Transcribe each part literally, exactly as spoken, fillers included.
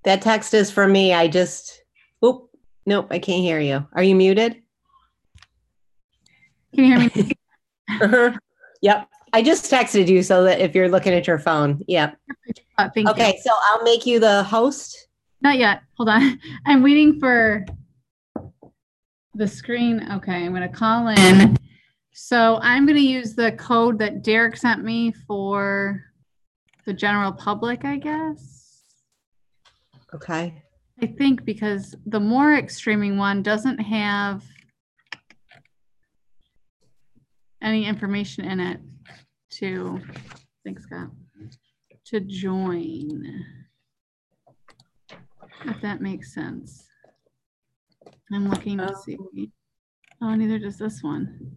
That text is for me. I just, oop, nope, I can't hear you. Are you muted? Can you hear me? Uh-huh. Yep. I just texted you so that if you're looking at your phone. Yep. Uh, thank Okay, you. so I'll make you the host. Not yet. Hold on. I'm waiting for the screen. Okay, I'm going to call in. So I'm going to use the code that Derek sent me for the general public, I guess. Okay. I think because the Morick streaming one doesn't have any information in it to, thanks Scott, to join, if that makes sense. I'm looking to see. Oh, neither does this one.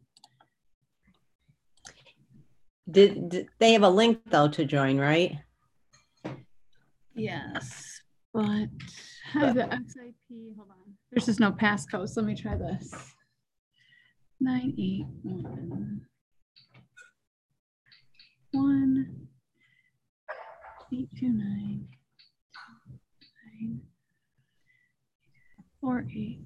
Did, did they have a link though to join, right? Yes, but how the X I P, hold on. There's just no passcode, so let me try this. nine eight one one eight two nine nine four eight.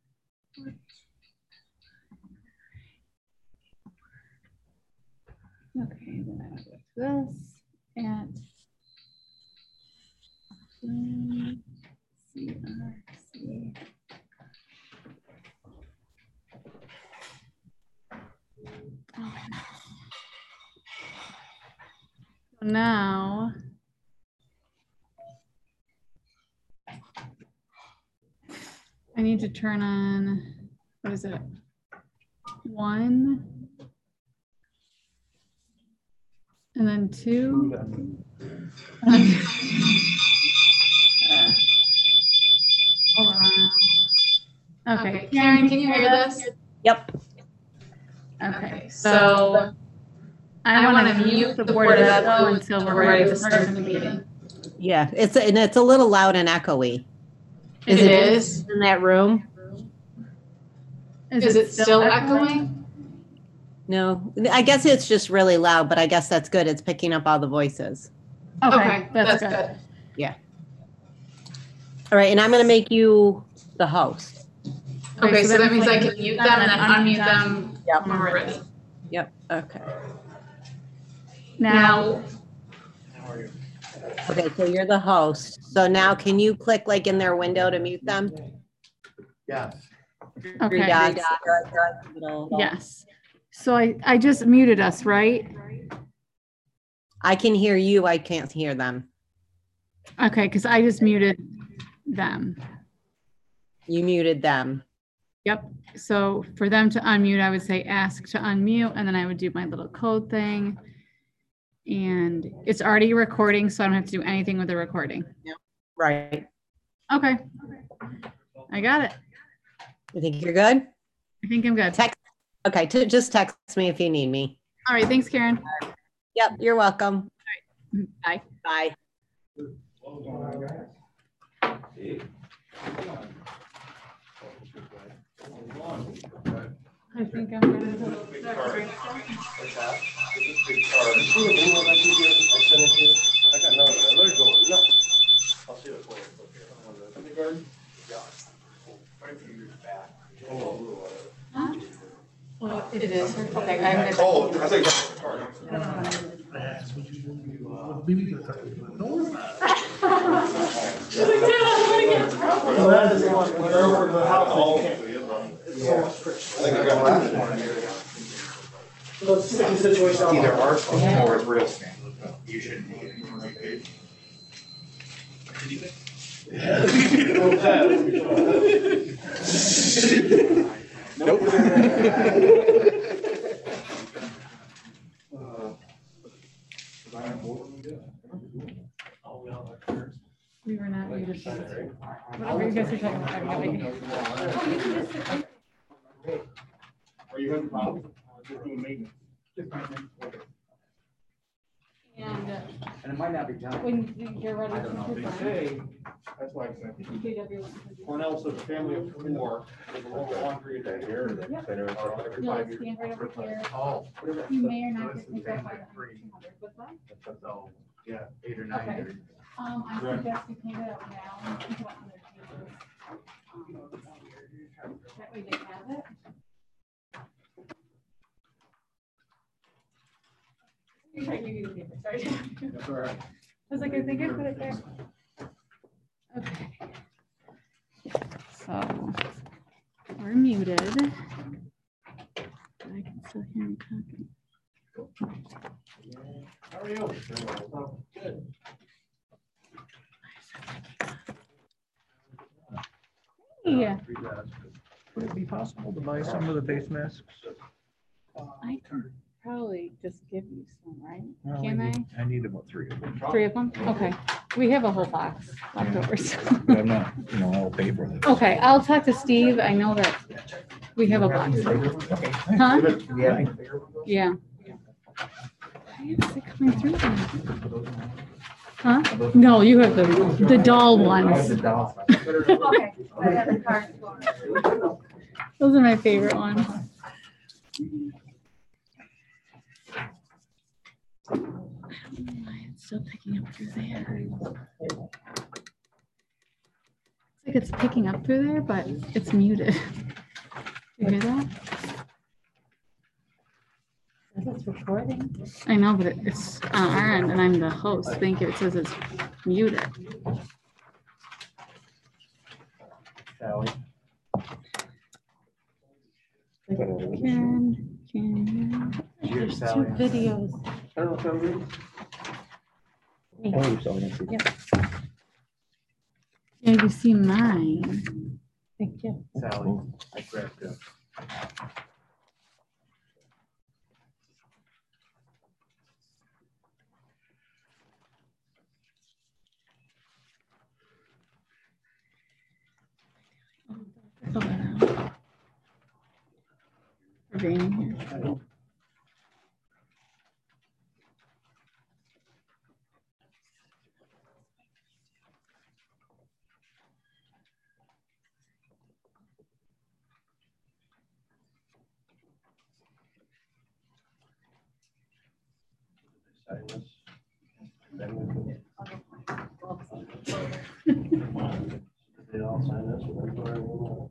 Okay, then I will go to this at C R C. Okay. So now I need to turn on, what is it? One. And then two. uh, hold on. Okay. Okay, Karen, can you hear this? Yep. Okay, So so I, I want want to mute the board of ed though until we're ready to start the meeting. Yeah, it's and it's a little loud and echoey. Is it is in that room? Is, is it still echoing? echoing? No, I guess it's just really loud, but I guess that's good. It's picking up all the voices. Okay, okay that's, that's good. good. Yeah. All right, and I'm going to make you the host. Okay, okay so, so that means I can mute them and then unmute them yep. when we're ready. Yep, okay. Now, okay, so you're the host. So now can you click like in their window to mute them? Yes. Okay. Dots. Yes. So I, I just muted us, right? I can hear you. I can't hear them. Okay, because I just muted them. You muted them. Yep. So for them to unmute, I would say ask to unmute, and then I would do my little code thing. And it's already recording, so I don't have to do anything with the recording. Yep. Right. Okay. I got it. You think you're good? I think I'm good. Text. Okay, to just text me if you need me. All right, thanks, Karen. Yep, you're welcome. All right. Bye. Bye. I think I'm ready to start. Huh? Well, it is. Okay, I'm gonna. Oh, I think. Either our spam or it's real spam. You shouldn't be getting on my page. Nope. We were not muted. Whatever you guys are talking about. Are you having problems? Just doing maintenance. And, uh, And it might not be done. when you're ready I don't know. to They present. say, that's why I said. Cornell says a family of four, there's a little laundry in here. Yep. Every You'll five years. stand right over here. Oh. You may or not get picked up by the hundred. What's that? So, yeah, eight or nine Okay. years. Um, I Right. suggest we clean it up now. and put it on their tables. Um, That way they have it. Sorry, you need the paper, sorry. That's all right. I was like, I think I put it there. Okay. So we're muted. I can still hear me talking. How are you? Good. Yeah, Would it be possible to buy some of the face masks? I can probably just give you some, right? Well, Can I? need- I need about three of them. Three of them? Okay. We have a whole box leftovers. But I'm not, you know, I'll pay for them. Okay, I'll talk to Steve. I know that we have a box. Huh? Yeah. Why is it coming through then? Huh? No, you have the, the dull ones. Those are my favorite ones. I don't know why it's still picking up through there. It's like it's picking up through there, but it's muted. You hear that? It's recording. I know, but it- it's on our end and I'm the host. Thank you. It says it's muted. Sally. Can, can. There's two videos. I don't know if I'm reading. Oh, Sally. Yeah, you see mine. Thank you. Sally, I grabbed it. Fill that out. For being here. Sign this. Then we can- They all sign this. and then go ahead and move on.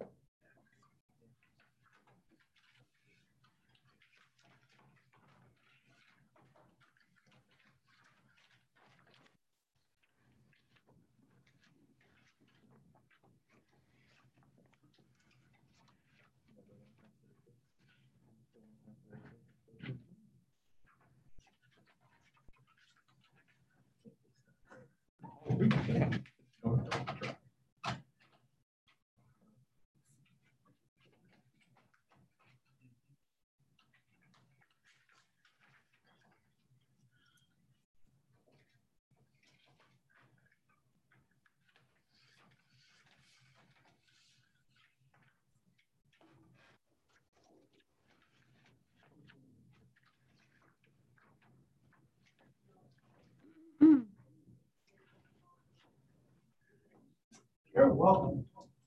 You're welcome.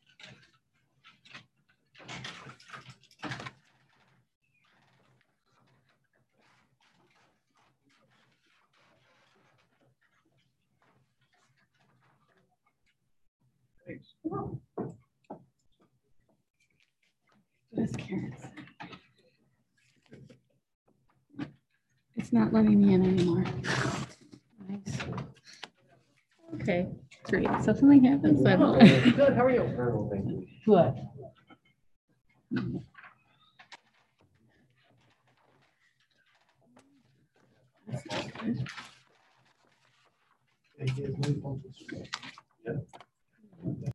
Thanks. What is Karen's? It's not letting me in anymore. Nice. Okay, great. So something happens. I don't know. Good, how are you? Very well, thank you. Good. Yeah.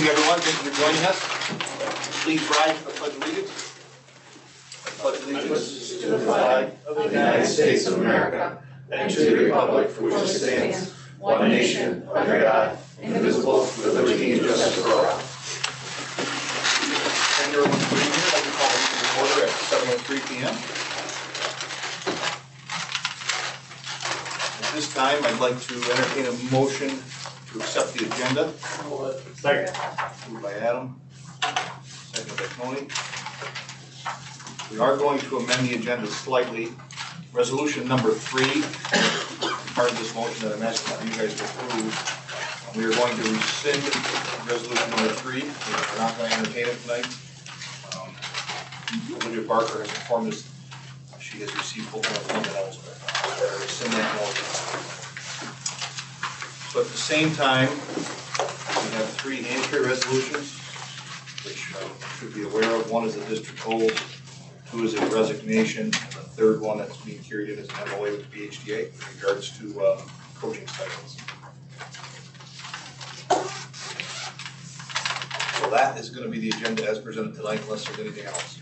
evening, everyone. Thank you for joining us. Please rise for the pledge of allegiance. I pledge allegiance to the flag of the United States of America and to the republic for which it stands, one nation, under God, indivisible, with liberty and justice for all. Thank you, everyone, for being here. I'd like to call the meeting to order at seven oh three p m At this time, I'd like to entertain a motion to accept the agenda. Second. Moved by Adam, second by Tony. We are going to amend the agenda slightly. Resolution number three, part of this motion that I'm asking you guys to approve, we are going to rescind resolution number three. We're not going to entertain it tonight. Um, Olivia Barker has informed us she has received full employment elsewhere. We're going to rescind that motion. So at the same time, we have three entry resolutions, which uh, you should be aware of. One is a district hold, two is a resignation, and the third one that's being carried in is an M O A with the B H D A in regards to uh, coaching stipends. So that is going to be the agenda as presented tonight, unless there's anything else.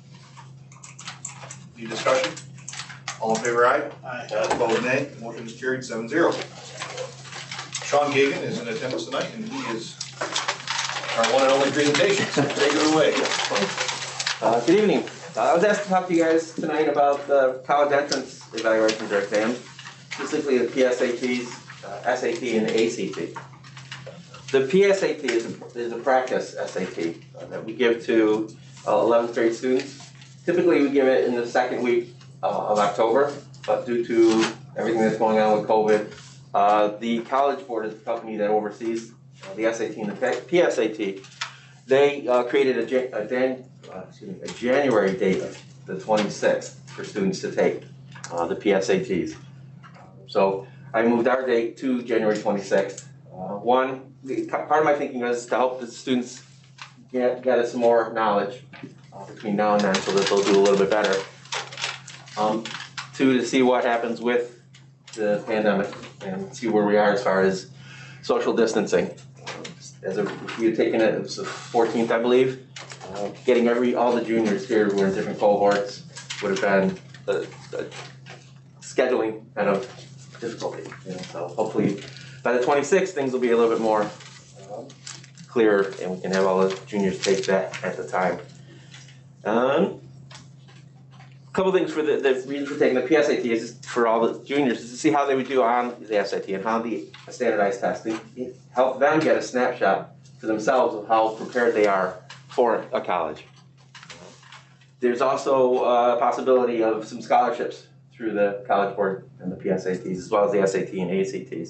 Any discussion? All in favor, aye? Aye. Opposed, nay. Motion is carried seven zero. Sean Gagan is in attendance tonight, and he is our one and only presentation, so take it away. Uh, good evening. Uh, I was asked to talk to you guys tonight about the college entrance evaluations or exams, specifically the P S A Ts, uh, S A T, and A C T. The P S A T is a, is a practice S A T uh, that we give to uh, eleventh grade students. Typically, we give it in the second week uh, of October, but due to everything that's going on with COVID, uh, the College Board is the company that oversees uh, the S A T and the P S A T. They uh, created a, Jan a, Jan uh, excuse me, a January date, the twenty-sixth, for students to take uh, the P S A Ts. So I moved our date to January twenty-sixth. Uh, one, the, part of my thinking was to help the students get, get us some more knowledge uh, between now and then so that they'll do a little bit better. Um, two, to see what happens with the pandemic and see where we are as far as social distancing. As a, if you had taken it, it was the fourteenth, I believe. Uh, getting every all the juniors here who are in different cohorts would have been the, the scheduling kind of difficulty. You know, so hopefully by the twenty-sixth, things will be a little bit more um, clearer, and we can have all the juniors take that at the time. Um, a couple things for the, the reason for taking the P S A T is just for all the juniors is to see how they would do on the S A T and how the standardized testing help them get a snapshot for themselves of how prepared they are for a college. There's also a possibility of some scholarships through the College Board and the P S A Ts, as well as the S A T and A C Ts.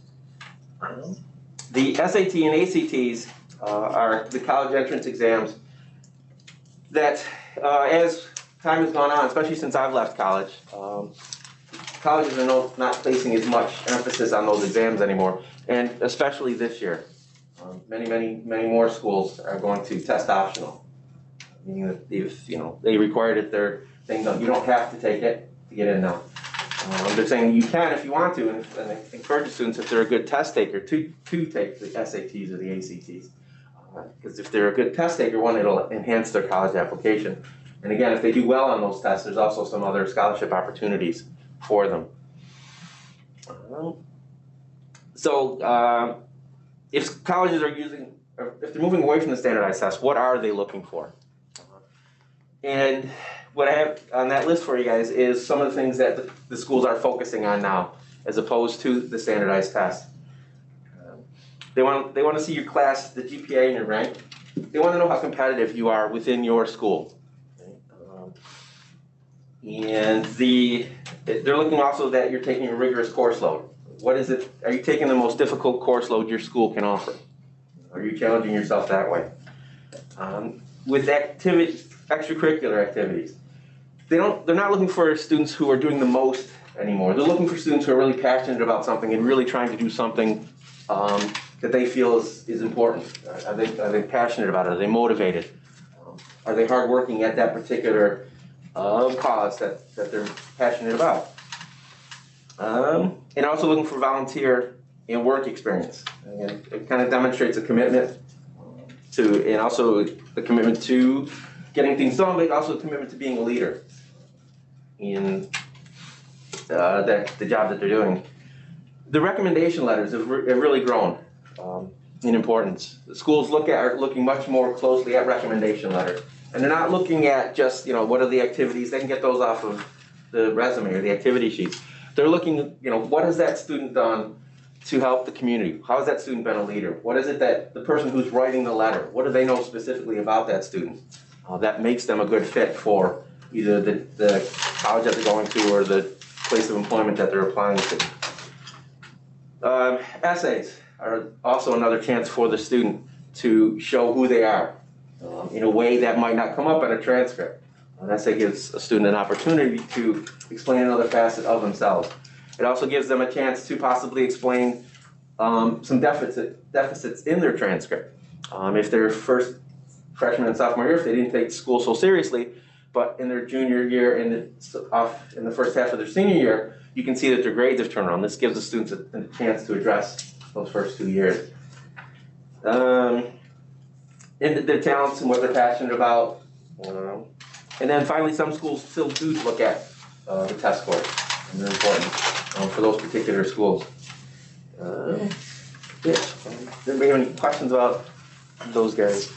The S A T and A C Ts uh, are the college entrance exams that, uh, as time has gone on, especially since I've left college, um, colleges are no, not placing as much emphasis on those exams anymore, and especially this year. Um, many, many, many more schools are going to test optional, meaning that if you know they require it, they're saying no, you don't have to take it to get in now. Um, they're saying you can if you want to, and, and they encourage students if they're a good test taker to to take the S A Ts or the A C Ts, because uh, if they're a good test taker, one, it'll enhance their college application, and again, if they do well on those tests, there's also some other scholarship opportunities for them. Um, so. Uh, If colleges are using, if they're moving away from the standardized test, what are they looking for? And what I have on that list for you guys is some of the things that the, the schools are focusing on now, as opposed to the standardized test. Um, they want they want to see your class, the G P A, and your rank. They want to know how competitive you are within your school. Okay? Um, and the they're looking also that you're taking a rigorous course load. What is it? Are you taking the most difficult course load your school can offer? Are you challenging yourself that way? Um, with activities, extracurricular activities, they don't. They're not looking for students who are doing the most anymore. They're looking for students who are really passionate about something and really trying to do something um, that they feel is, is important. Are they, are they passionate about it? Are they motivated? Um, are they hardworking at that particular uh, cause that, that they're passionate about? Um, and also looking for volunteer and work experience. Again, it kind of demonstrates a commitment to, and also the commitment to getting things done, but also a commitment to being a leader in uh, that, the job that they're doing. The recommendation letters have, re- have really grown um, in importance. The schools look at are looking much more closely at recommendation letters, and they're not looking at just, you know, what are the activities. They can get those off of the resume or the activity sheets. They're looking, you know, what has that student done to help the community? How has that student been a leader? What is it that the person who's writing the letter, what do they know specifically about that student uh, that makes them a good fit for either the, the college that they're going to or the place of employment that they're applying to? Um, essays are also another chance for the student to show who they are um, in a way that might not come up in a transcript. An essay gives a student an opportunity to explain another facet of themselves. It also gives them a chance to possibly explain um, some deficit, deficits in their transcript. Um, if they're first freshman and sophomore year, if they didn't take school so seriously, but in their junior year and the, off in the first half of their senior year, you can see that their grades have turned around. This gives the students a, a chance to address those first two years. Um, and their talents and what they're passionate about. Um, and then finally, some schools still do look at uh, the test scores, and they're important um, for those particular schools. Uh, yeah. Does anybody have any questions about those guys?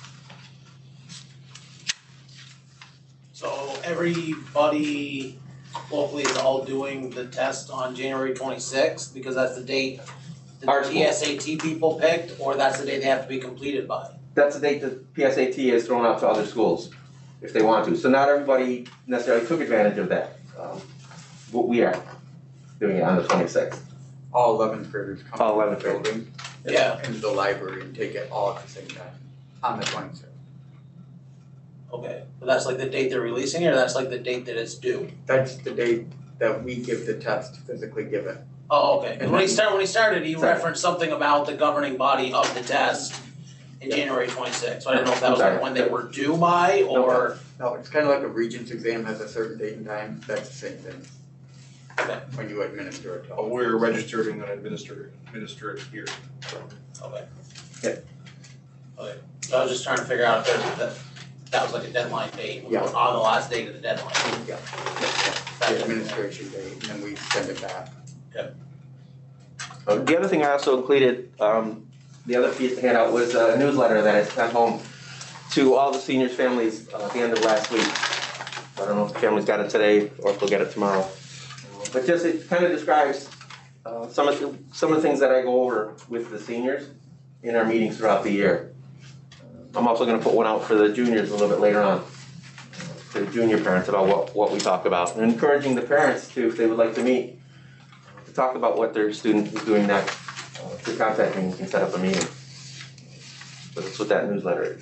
So everybody locally is all doing the test on January twenty-sixth because that's the date the Our school. P S A T people picked, or that's the day they have to be completed by? That's the date that P S A T is thrown out to other schools if they want to. So not everybody necessarily took advantage of that. Um, but we are doing it on the twenty-sixth. All eleventh graders come All to the eleventh graders. building, Yeah. into the library and take it all at the same time on the twenty-sixth. Okay, but that's like the date they're releasing it, or that's like the date that it's due? That's the date that we give the test, physically give it. Oh, okay, 'Cause when he started, when he started, he Sorry. referenced something about the governing body of the test in Yeah. January twenty-sixth, so I didn't know if that was Sorry. like when they were due by, or, No, it's kind of like a regents exam has a certain date and time, that's the same thing. Okay. When you administer it to But them. we're registered and gonna administer, administer it here. okay. Yeah. Okay, so I was just trying to figure out if there, that, that was like a deadline date, Yeah. on the last date of the deadline. Yeah, the administration date, and then we send it back. Uh, the other thing I also included, um, the other piece handout was a newsletter that I sent home to all the seniors' families uh, at the end of last week. I don't know if the families got it today or if they'll get it tomorrow. But just, it kind of describes uh, some of the, some of the things that I go over with the seniors in our meetings throughout the year. I'm also gonna put one out for the juniors a little bit later on, to the junior parents about what, what we talk about, and encouraging the parents to, if they would like to meet, to talk about what their student is doing next, uh, to contact me, we can set up a meeting. So that's what that newsletter is.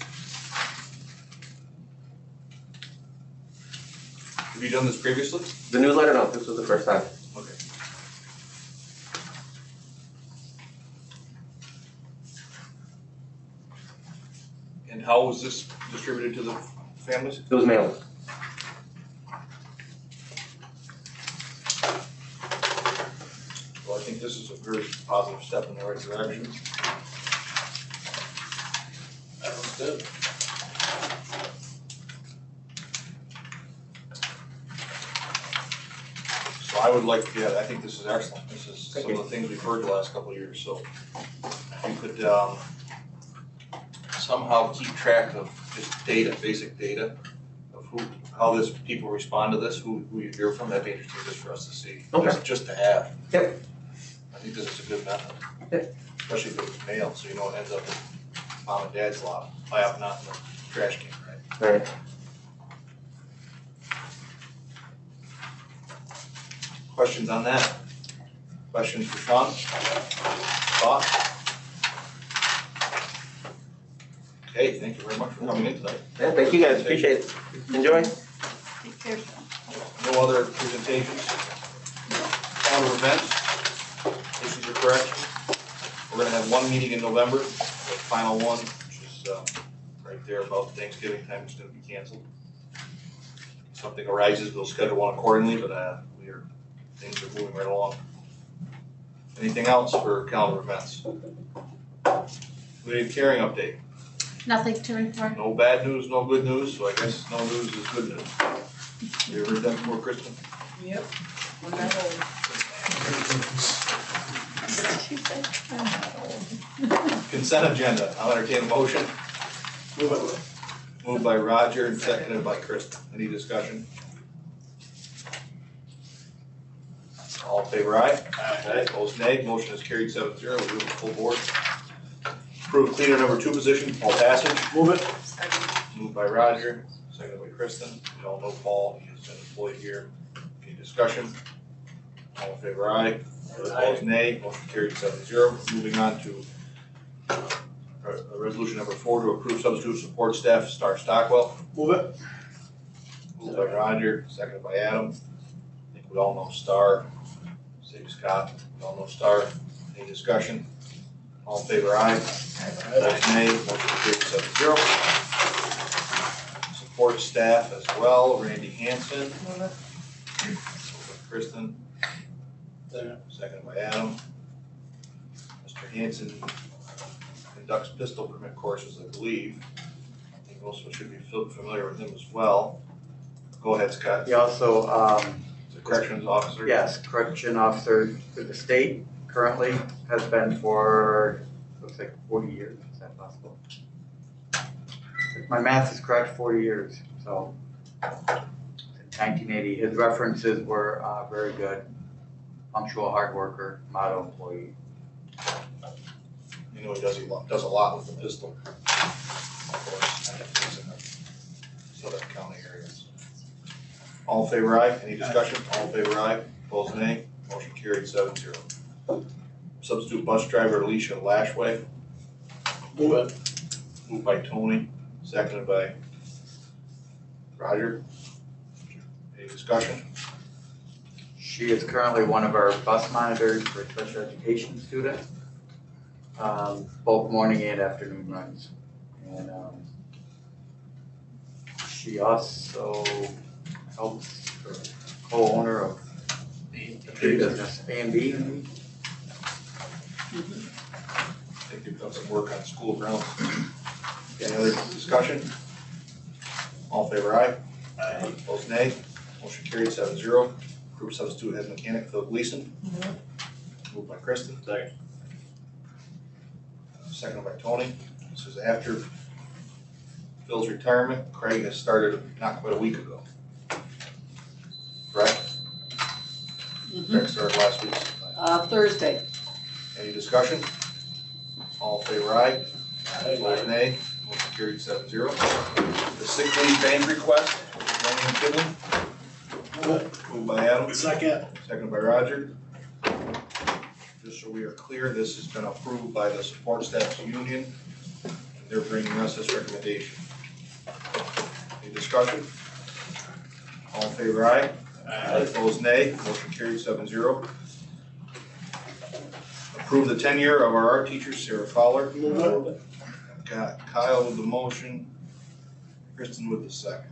Have you done this previously? The newsletter, no, this was the first time. Okay. And how was this distributed to the families? It was mailed. Well, I think this is a very positive step in the right direction. That was good. So I would like, yeah, I think this is excellent. This is some of the things we've heard the last couple of years, so if you could, um, somehow keep track of just data, basic data of who, how this, people respond to this, who, who you hear from, that'd be interesting just for us to see. Okay. Just, just to have. Yep. I think this is a good method. Yep. Especially if it's mailed, so you know it ends up in mom and dad's lap, lap, not in the trash can, right? All right. Questions on that? Questions for Sean? Thoughts? Okay, thank you very much for coming in tonight. Yeah, thank you guys, appreciate it. Enjoy. No other presentations? Calendar events? Issues or corrections? We're gonna have one meeting in November, the final one, which is, um, right there about Thanksgiving time, it's gonna be canceled. If something arises, we'll schedule one accordingly, but, uh, we are, things are moving right along. Anything else for calendar events? Community caring update. Nothing to report. No bad news, no good news, so I guess no news is good news. You ever heard that before, Kristen? Yep. We're not old. Consent agenda, I'll entertain a motion. Move it. Moved by Roger and seconded by Kristen. Any discussion? All in favor, aye? Aye. Opposed, nay. Motion is carried seven zero. We'll do the full board. Approve cleaner number two position, Paul Passage. Move it. Moved by Roger, seconded by Kristen. We all know Paul, he has been employed here. Any discussion? All in favor, aye. Opposed, nay. Motion carried seven zero. Moving on to uh, uh, resolution number four to approve substitute support staff, Star Stockwell. Move it. Moved by Roger, seconded by Adam. I think we all know Star. Save Scott, we all know Star. Any discussion? All in favor, aye. Opposed, nay. Motion carried seven zero. Support staff as well, Randy Hanson. Move it. Moved by Kristen, Second. seconded by Adam. Mister Hanson conducts pistol permit courses, I believe. I think most of us should be familiar with him as well. Go ahead, Scott. He also, um, The corrections officer. yes, correction officer for the state currently, has been for, looks like forty years, is that possible? If my math is correct, forty years, so. In nineteen eighty, his references were, uh, very good. Punctual, hard worker, model employee. You know, he does a lot, does a lot with the pistol. Of course, and it's in the Southern County areas. All in favor, aye. Any discussion? All in favor, aye. Opposed, nay. Motion carried seven zero. Substitute bus driver Alicia Lashway. Move it. Moved by Tony, seconded by Roger. Any discussion? She is currently one of our bus monitors for special education students, um, both morning and afternoon runs. And um, she also helps her co-owner of the business A and B. I think you've done some work on school grounds. Any other discussion? All in favor, aye. Aye. Opposed, nay. Motion carried seven zero. Approve substitute head mechanic Phil Gleason. Moved by Kristen. Second. Seconded by Tony. This is after Phil's retirement. Craig has started not quite a week ago. Correct? Craig started last week sometime. Uh, Thursday. Any discussion? All in favor, aye. Opposed, nay. Motion carried seven zero. The sick leave bank request, Tony and Kidley. Moved by Adam. Second. Seconded by Roger. Just so we are clear, this has been approved by the support staff's union. And they're bringing us this recommendation. Any discussion? All in favor, aye. Aye. Opposed, nay. Motion carried seven zero. Approve the tenure of our art teacher, Sarah Fowler. Move it. Got Kyle with the motion, Kristen with the second.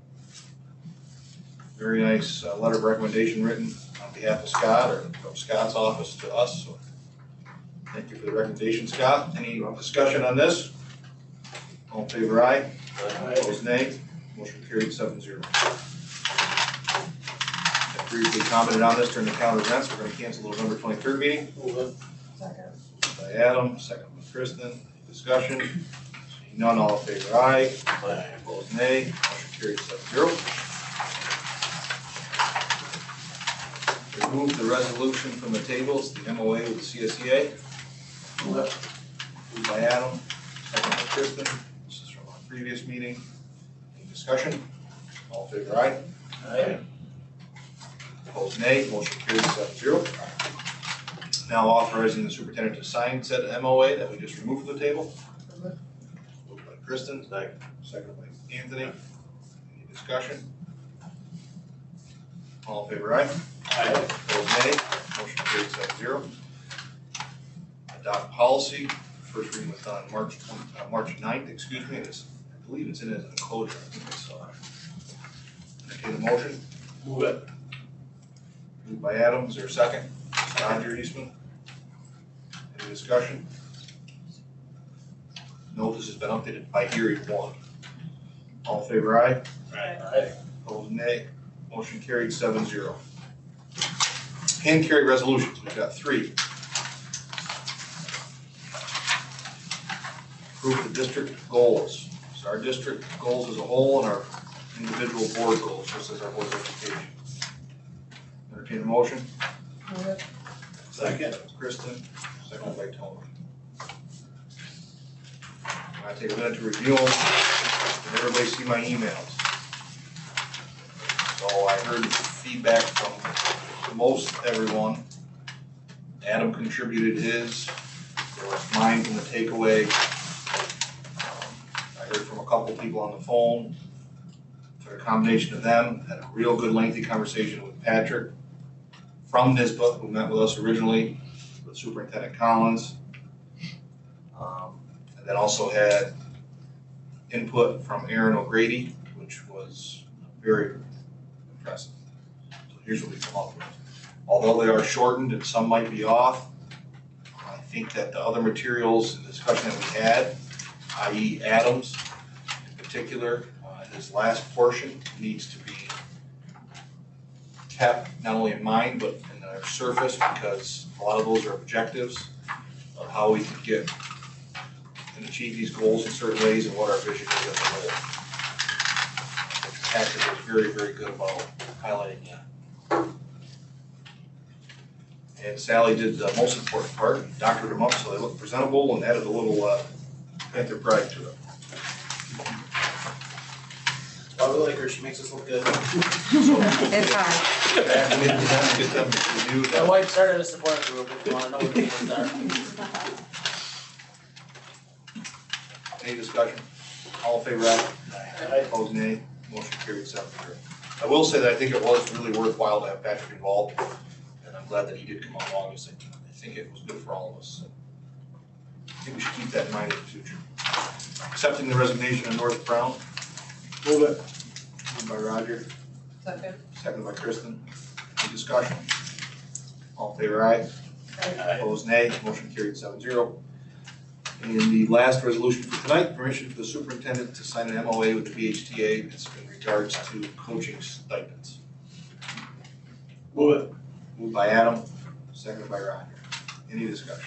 Very nice uh, letter of recommendation written on behalf of Scott or from Scott's office to us. So thank you for the recommendation, Scott. Any discussion on this? All in favor, aye. Opposed, nay. Motion carried seven zero. I briefly commented on this during the calendar events. We're going to cancel the November twenty-third meeting. Move it. Second. By Adam, second by Kristen. Any discussion? Seeing none, all in favor, aye. Opposed, nay. Motion carried seven zero. Remove the resolution from the tables, the M O A with the C S E A. Move it. Moved by Adam, second by Kristen. This is from our previous meeting. Any discussion? All in favor, aye. Aye. Opposed, nay. Motion carried seven zero. Now authorizing the superintendent to sign said M O A that we just removed from the table. Moved by Kristen, second by Anthony. Any discussion? All in favor, aye. Aye. Opposed, nay. Motion carried seven zero. Adopt policy, first reading was done on March twenty, uh, March ninth, excuse me, this, I believe it's in as an enclosure, I think I saw it. Entertain a motion, Move it. moved by Adam, is there a second? Roger Eastman. Any discussion? Notice has been updated by hearing one. All in favor, aye? Aye. Opposed, nay. Motion carried seven zero. Hand carry resolutions, we've got three. Approve the district goals. So our district goals as a whole and our individual board goals, just as our board of education. Entertain a motion? Second. Kristen, second by Tony. I take a minute to review them. Did everybody see my emails? So I heard feedback from most everyone. Adam contributed his. There was mine from the takeaway. Um, I heard from a couple people on the phone. Took a combination of them, had a real good lengthy conversation with Patrick from NISBA, who met with us originally, with Superintendent Collins. Um, and then also had input from Aaron O'Grady, which was very impressive. So here's what we come up with. Although they are shortened and some might be off, I think that the other materials and discussion that we had, that is. Adams in particular, uh, his last portion needs to be kept not only in mind, but in our surface, because a lot of those are objectives of how we can get and achieve these goals in certain ways and what our vision is as a whole. Patrick was very, very good about highlighting that. And Sally did the most important part, doctored them up so they look presentable and added a little uh, Panther pride to it. I really like her, she makes us look good. It's hard. And we did them, get them reviewed. My wife started a support group if you wanna know what the names are. Any discussion? All in favor, aye? Aye. Opposed, nay. Motion carried seven zero. I will say that I think it was really worthwhile to have Patrick involved, and I'm glad that he did come along. I think, I think it was good for all of us. So I think we should keep that in mind in the future. Accepting the resignation of North Brown. Move it. Moved by Roger, Second. seconded by Kristen. Any discussion? All in favor, aye? Aye. Opposed, nay. Motion carried seven zero. And the last resolution for tonight, permission for the superintendent to sign an M O A with the B H T A. It's in regards to coaching stipends. Move it. Moved by Adam, seconded by Roger. Any discussion?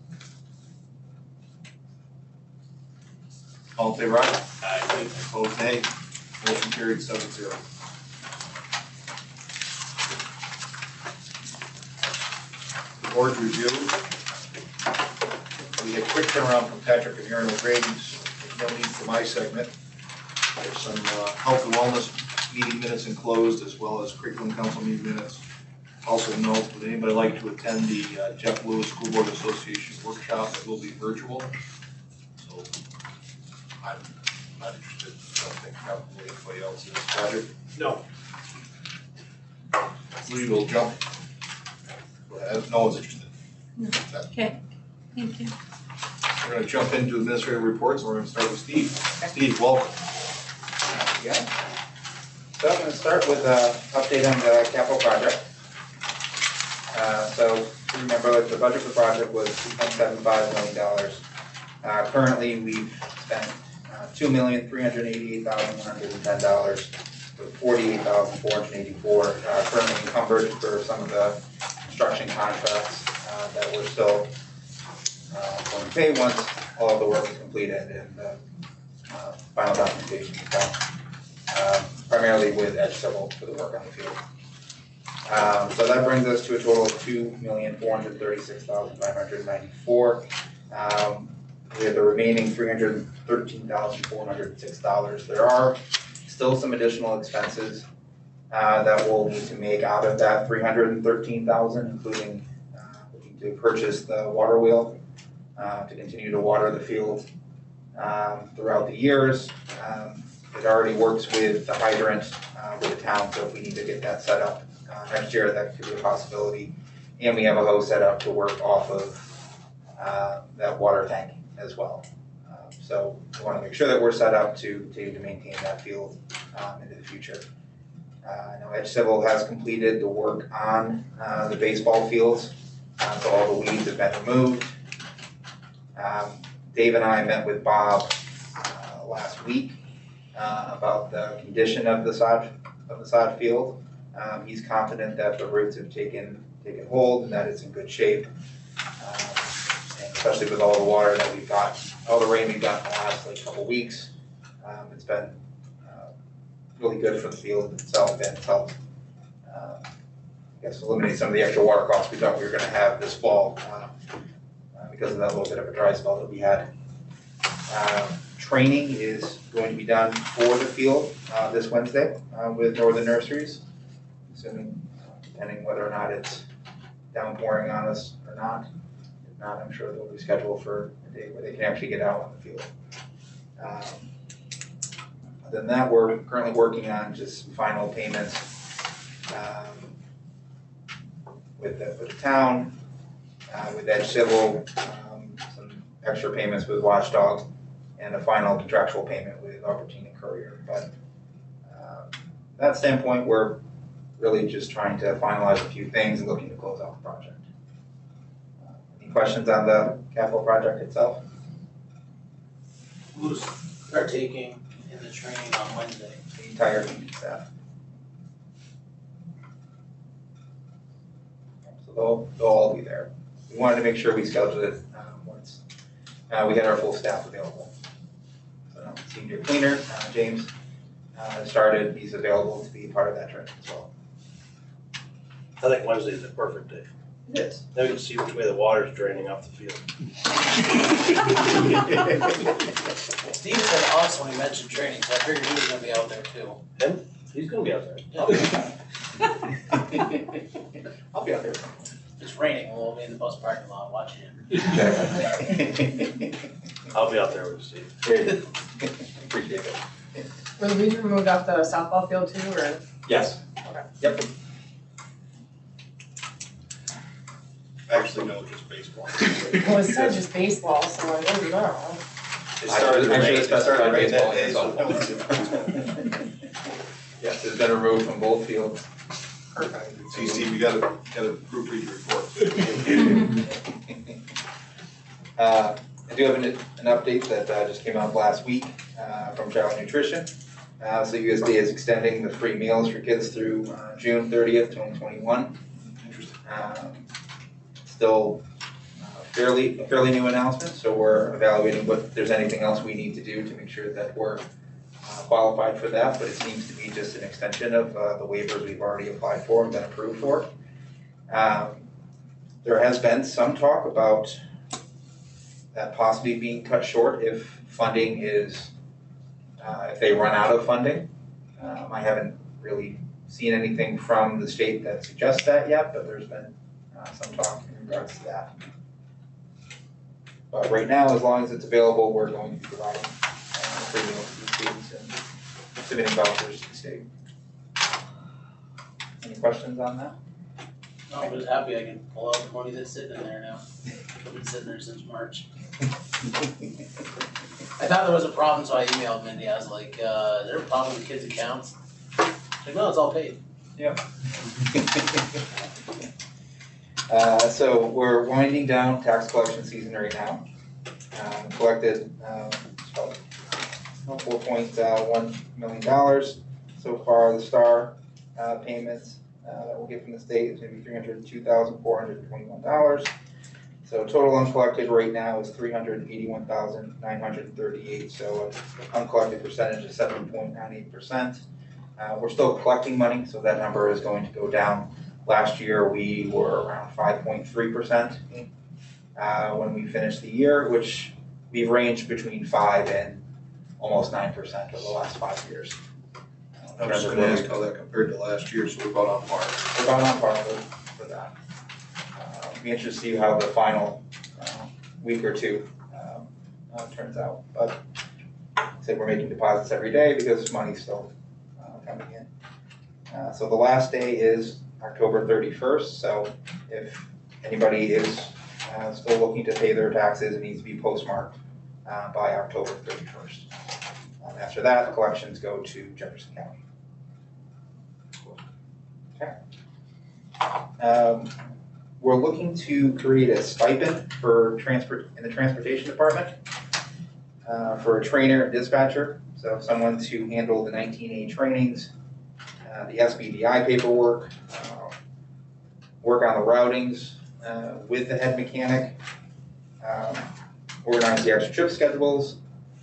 All in favor, aye? Aye. Opposed, nay. Motion carried seven zero. The board's review. We had quick turnaround from Patrick and Aaron O'Grady, so there's no need for my segment. There's some uh, health and wellness meeting minutes enclosed, as well as curriculum council meeting minutes. Also note, would anybody like to attend the uh, Jeff Lewis School Board Association workshop that will be virtual? So I'm not interested, I don't think probably anybody else is. Roger? No. We will jump. Uh, No one's interested. Okay, thank you. We're gonna jump into administrative reports, and we're gonna start with Steve. Steve, welcome. Yeah. So I'm gonna start with an update on the capital project. Uh, so remember the budget for the project was two point seven five million dollars. Uh, currently we've spent uh, two million three hundred eighty-eight thousand one hundred ten dollars with forty-eight thousand four hundred eighty-four uh, currently encumbered for some of the construction contracts uh, that we're still uh, going to pay once all of the work is completed and the uh, final documentation is done. Uh, primarily with Edge Civil for the work on the field. Um, so that brings us to a total of two million four hundred thirty-six thousand five hundred ninety-four. Um, we have the remaining three hundred thirteen thousand four hundred six dollars. There are still some additional expenses uh, that we'll need to make out of that three hundred thirteen thousand, including uh, looking to purchase the water wheel uh, to continue to water the field um, throughout the years. Um, it already works with the hydrant uh, with the town, so if we need to get that set up Uh, next year, that could be a possibility. And we have a hose set up to work off of uh, that water tank as well. Um, so we want to make sure that we're set up to continue to maintain that field um, into the future. Uh, I know Edge Civil has completed the work on uh, the baseball fields, uh, so all the weeds have been removed. Um, Dave and I met with Bob uh, last week uh, about the condition of the sod, of the sod field. Um, he's confident that the roots have taken, taken hold and that it's in good shape. Um, and especially with all the water that we've got, all the rain we've got in the last like couple weeks, um, it's been uh, really good for the field itself, and it's helped, uh, I guess, eliminate some of the extra water costs we thought we were gonna have this fall, uh, uh, because of that little bit of a dry spell that we had. Uh, training is going to be done for the field, uh, this Wednesday, uh, with Northern Nurseries, assuming, uh, depending whether or not it's downpouring on us or not. If not, I'm sure they'll be scheduled for a day where they can actually get out on the field. Um, Other than that, we're currently working on just final payments um, with the, with the town, uh, with Edge Civil, um, some extra payments with Watchdog, and a final contractual payment with Albertina Courier. But uh, from that standpoint, we're really just trying to finalize a few things and looking to close out the project. Uh, any questions on the capital project itself? Who's partaking in the training on Wednesday? The entire team staff. So they'll, they'll all be there. We wanted to make sure we scheduled it um, once uh, we had our full staff available. So senior cleaner, uh, James, uh, started, he's available to be part of that training as well. I think Wednesday is the perfect day. It is. Then we can see which way the water's draining off the field. Steve said us when he mentioned training, so I figured he was gonna be out there too. Him? He's gonna be out there. I'll be out there. It's raining, we'll be in the bus parking lot watching him. I'll be out there with Steve. Great. Appreciate it. Were the weeds removed off the softball field too, or? Yes. Okay. Yep. Actually, no, just baseball. Well, it said just baseball, so I didn't know. It started to I- I rain, should it started to rain that day, baseball so. Yes, it's been removed from both fields. Perfect. See, Steve, you gotta, gotta proofread your report. Uh, I do have an, an update that uh, just came out last week uh, from Child Nutrition. Uh, so U S D is extending the free meals for kids through uh, June thirtieth, twenty twenty-one. Interesting. Um, Still uh, fairly, a fairly new announcement, so we're evaluating what, if there's anything else we need to do to make sure that we're uh, qualified for that, but it seems to be just an extension of uh, the waivers we've already applied for and been approved for. Um, There has been some talk about that possibly being cut short if funding is, uh, if they run out of funding. Um, I haven't really seen anything from the state that suggests that yet, but there's been uh, some talk in regards to that. But right now, as long as it's available, we're going to be providing uh, free meals to the students and submitting vouchers to the state. Any questions on that? No, I'm just happy I can pull out the money that's sitting in there now. It's been sitting there since March. I thought there was a problem, so I emailed Mindy. I was like, uh, is there a problem with kids' accounts? She's like, no, it's all paid. Yep. Uh, so we're winding down tax collection season right now. Um, collected, um, four point one million dollars so far. The star, uh, payments, uh, that we'll get from the state is gonna be three hundred two thousand four hundred twenty-one dollars. So total uncollected right now is three hundred eighty-one thousand nine hundred thirty-eight, so uncollected percentage is seven point nine eight percent. Uh, we're still collecting money, so that number is going to go down. Last year, we were around five point three percent uh, when we finished the year, which we've ranged between five and almost nine percent over the last five years. Uh, I'm just gonna ask how that compared to last year, so we're about on par. We're about on par for, for that. Uh, Be interested to see how the final uh, week or two um, uh, turns out. But say we're making deposits every day because money's still uh, coming in. Uh, so the last day is October thirty-first, so if anybody is uh, still looking to pay their taxes, it needs to be postmarked uh, by October thirty-first. Um, after that, the collections go to Jefferson County. Okay. Um, we're looking to create a stipend for transport in the transportation department. uh, for a trainer dispatcher, so someone to handle the nineteen A trainings, uh, the S B D I paperwork, uh, work on the routings uh, with the head mechanic, um, organize the extra trip schedules,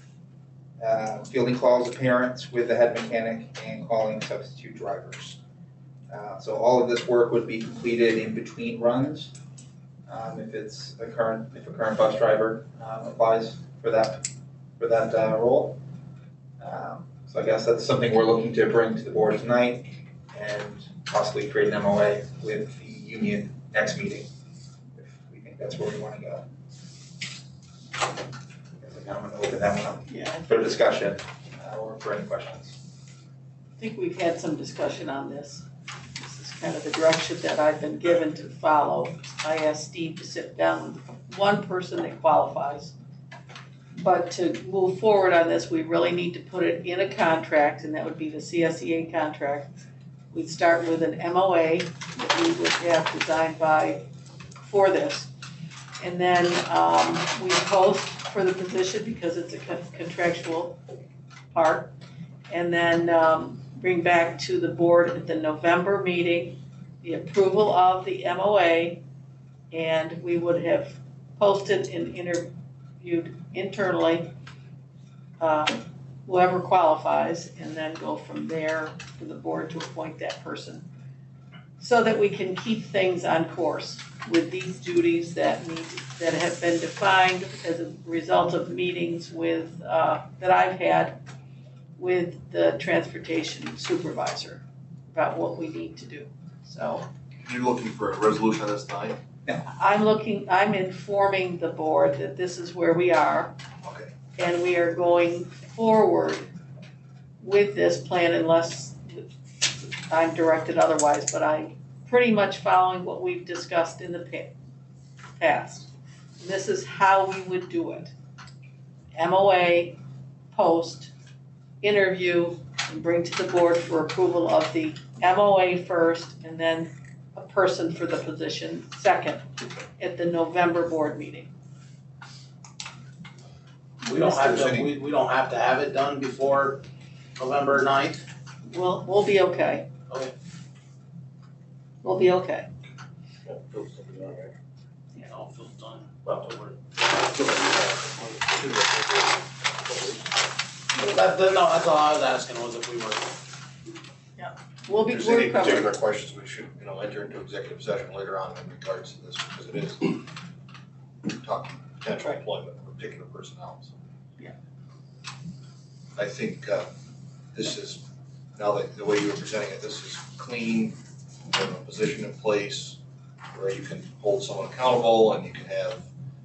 uh, fielding calls of parents with the head mechanic, and calling substitute drivers. Uh, so all of this work would be completed in between runs. Um, if it's a current, if a current bus driver um, applies for that, for that uh, role. Um, so I guess that's something we're looking to bring to the board tonight and possibly create an M O A with the union next meeting, if we think that's where we want to go. I guess I'm gonna open that one up Yeah, I for discussion uh, or for any questions. think we've had some discussion on this. This is kind of the direction that I've been given to follow. I asked Steve to sit down with one person that qualifies. But to move forward on this, we really need to put it in a contract, and that would be the C S E A contract. We'd start with an M O A that we would have designed by, for this. And then um, we post for the position because it's a con- contractual part. And then um, bring back to the board at the November meeting, the approval of the M O A. And we would have posted and interviewed internally uh, whoever qualifies, and then go from there for the board to appoint that person. So that we can keep things on course with these duties that need, that have been defined as a result of meetings with, uh, that I've had with the transportation supervisor about what we need to do, so. You're looking for a resolution on this tonight? I'm looking, I'm informing the board that this is where we are. Okay. And we are going forward with this plan unless I'm directed otherwise, but I'm pretty much following what we've discussed in the pa- past. And this is how we would do it. M O A, post, interview, and bring to the board for approval of the M O A first, and then a person for the position second at the November board meeting. We don't have to, we, we don't have to have it done before November ninth? We'll, we'll be okay. Okay. We'll be okay. Yeah, Phil's looking all right. Yeah, all feels done. Well, don't worry. That, that- no, that's all I was asking, was if we were. We'll be, If there's any we're covered. particular questions, we should, you know, enter into executive session later on in regards to this, because it is talking potential employment of particular personnel, so. Yeah. I think, uh, this is, now that the way you were presenting it, this is clean, you have a position in place where you can hold someone accountable and you can have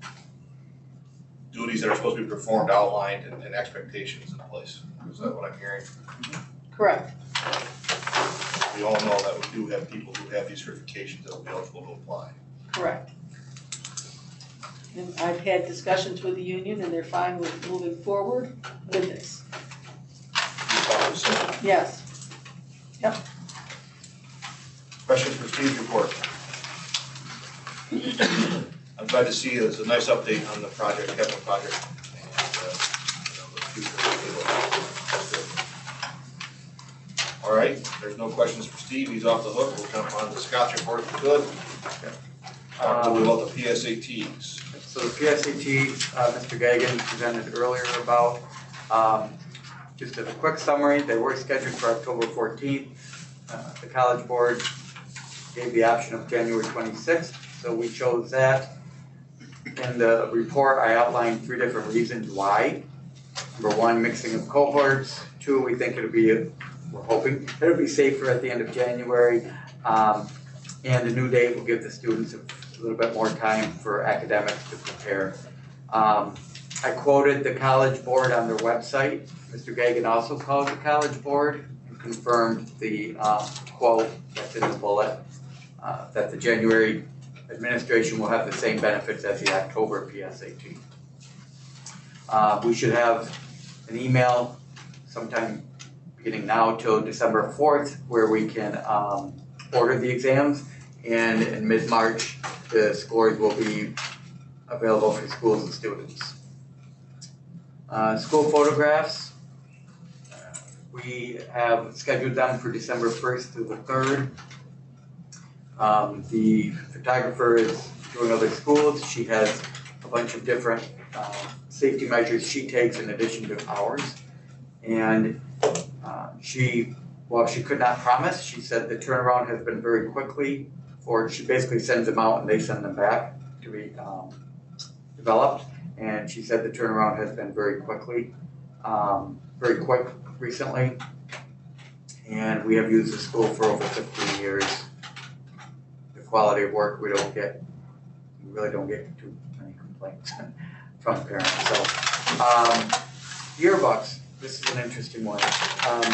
duties that are supposed to be performed outlined and, and expectations in place. Is that what I'm hearing? Correct. We all know that we do have people who have these certifications that will be eligible to apply. Correct. And I've had discussions with the union and they're fine with moving forward with this. You follow the same. Yes. Yep. Questions for Steve's report? I'm glad to see there's a nice update on the project, capital project, and, uh, you know, the future. That's good. All right, there's no questions for Steve, he's off the hook, we'll jump on to Scott's report if we could. Talk a little bit about the P S A Ts. So the P S A T, uh, Mister Gagan presented earlier about, um, just as a quick summary, they were scheduled for October fourteenth. Uh, the College Board gave the option of January twenty-sixth, so we chose that. In the report, I outlined three different reasons why. Number one, mixing of cohorts. Two, we think it'll be, we're hoping, it'll be safer at the end of January. Um, and the new date will give the students a little bit more time for academics to prepare. Um, I quoted the College Board on their website. Mister Gagan also called the College Board and confirmed the um, quote that's in the bullet, uh, that the January administration will have the same benefits as the October P S A T. Uh, we should have an email sometime beginning now till December fourth where we can um, order the exams, and in mid-March the scores will be available for schools and students. Uh, school photographs, we have scheduled them for December first through the third. Um, the photographer is doing other schools. She has a bunch of different uh, safety measures she takes in addition to ours. And uh, she, while she could not promise, she said the turnaround has been very quickly, or she basically sends them out and they send them back to be um, developed. And she said the turnaround has been very quickly, um, very quick recently. And we have used the school for over fifteen years. The quality of work, we don't get, we really don't get too many complaints from parents. So, um, yearbooks, this is an interesting one. Um,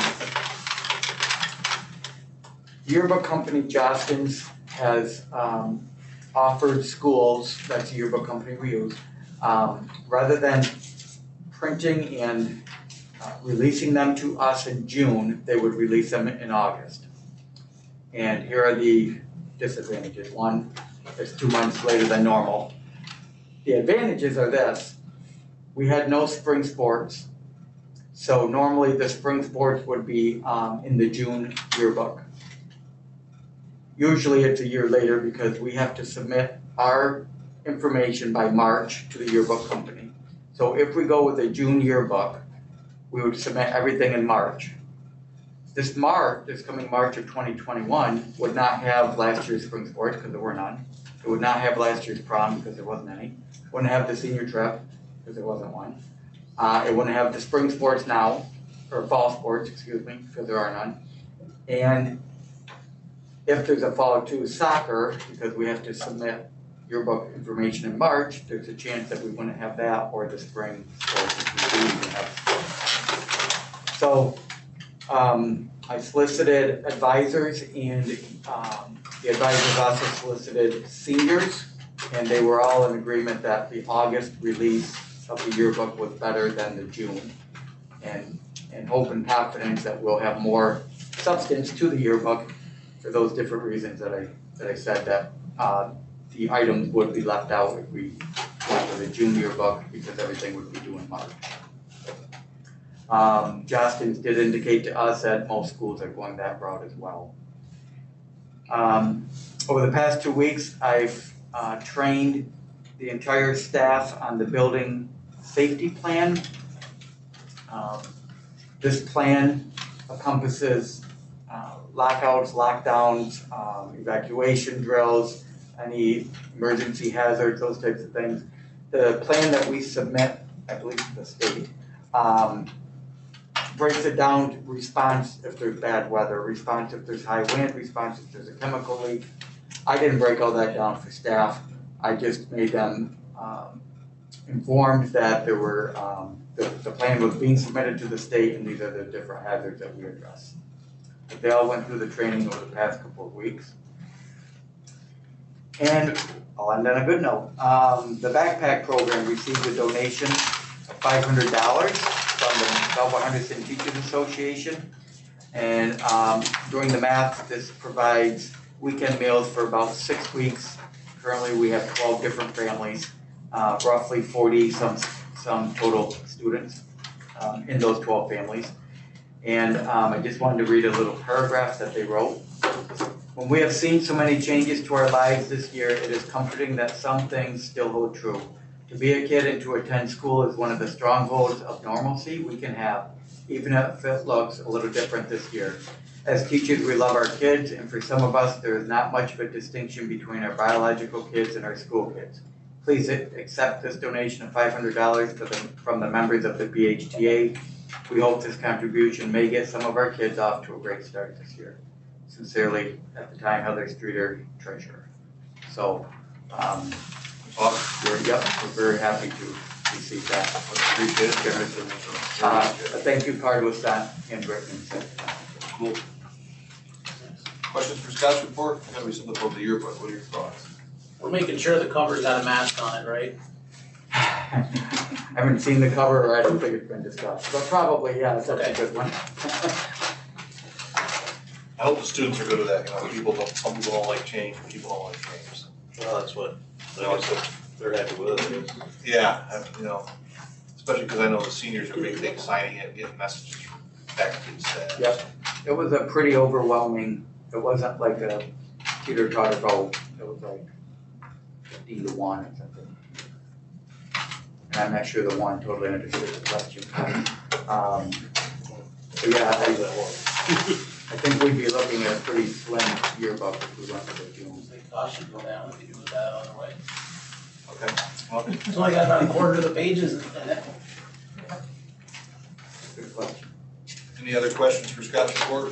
yearbook company Jostens has um, offered schools, that's the yearbook company we use, um, rather than printing and uh, releasing them to us in June, they would release them in August. And here are the disadvantages. One, it's two months later than normal. The advantages are this: we had no spring sports, so normally the spring sports would be um, in the June yearbook. Usually it's a year later because we have to submit our information by March to the yearbook company. So if we go with a June yearbook, we would submit everything in March. This March, this coming March of twenty twenty-one, would not have last year's spring sports because there were none. It would not have last year's prom because there wasn't any. Wouldn't have the senior trip because there wasn't one. Uh, it wouldn't have the spring sports now, or fall sports, excuse me, because there are none. And if there's a fall two soccer, because we have to submit yearbook information in March, there's a chance that we wouldn't have that or the spring sports if we do even have. So um, I solicited advisors, and um, the advisors also solicited seniors, and they were all in agreement that the August release of the yearbook was better than the June, and, and hope and confidence that we'll have more substance to the yearbook for those different reasons that I that I said, that uh, the items would be left out if we went with a June yearbook because everything would be due in March. Um, Jostens did indicate to us that most schools are going that route as well. Um, over the past two weeks, I've uh, trained the entire staff on the building safety plan. Um, this plan encompasses uh, lockouts, lockdowns, um, evacuation drills, any emergency hazards, those types of things. The plan that we submit, I believe to the state, um, breaks it down to response if there's bad weather, response if there's high wind, response if there's a chemical leak. I didn't break all that down for staff. I just made them um, informed that there were, um, the, the plan was being submitted to the state, and these are the different hazards that we address. But they all went through the training over the past couple of weeks. And I'll end on a good note. Um, the backpack program received a donation of five hundred dollars from the Belleville Henderson Teachers Association. And um, doing the math, this provides weekend meals for about six weeks. Currently, we have twelve different families, uh, roughly forty some some total students um, in those twelve families. And um, I just wanted to read a little paragraph that they wrote. When we have seen so many changes to our lives this year, it is comforting that some things still hold true. To be a kid and to attend school is one of the strongholds of normalcy we can have, even if it looks a little different this year. As teachers, we love our kids, and for some of us, there is not much of a distinction between our biological kids and our school kids. Please accept this donation of five hundred dollars from the members of the B H T A. We hope this contribution may get some of our kids off to a great start this year. Sincerely, at the time, Heather Streeter, Treasurer. So, um, we're, yep, we're very happy to receive that. Appreciate it. Uh, a thank you card was sent, handwritten. Cool. Questions for Scott's report? It's gonna be something about the yearbook. What are your thoughts? We're making sure the cover's got a mask on it, right? I haven't seen the cover, or I don't think it's been discussed, but probably, yeah, it's Okay. a good one. I hope the students are good with that. You know, people don't, some people don't like change, people don't like change. Well, that's what, You know, that's what they're happy with it. Yeah, I- you know, Especially because I know the seniors are big things signing it, getting messages back to the staff. Yep. It was a pretty overwhelming, it wasn't like a teeter-totter vote, it was like fifteen to one or something. And I'm not sure the one totally understood the question. Um, so yeah, I, I think we'd be looking at a pretty slim yearbook if we went with the June. The cost should go down if you do it that other way. Okay, well, It's only got about a quarter of the pages in it. Good question. any other questions for Scott's report?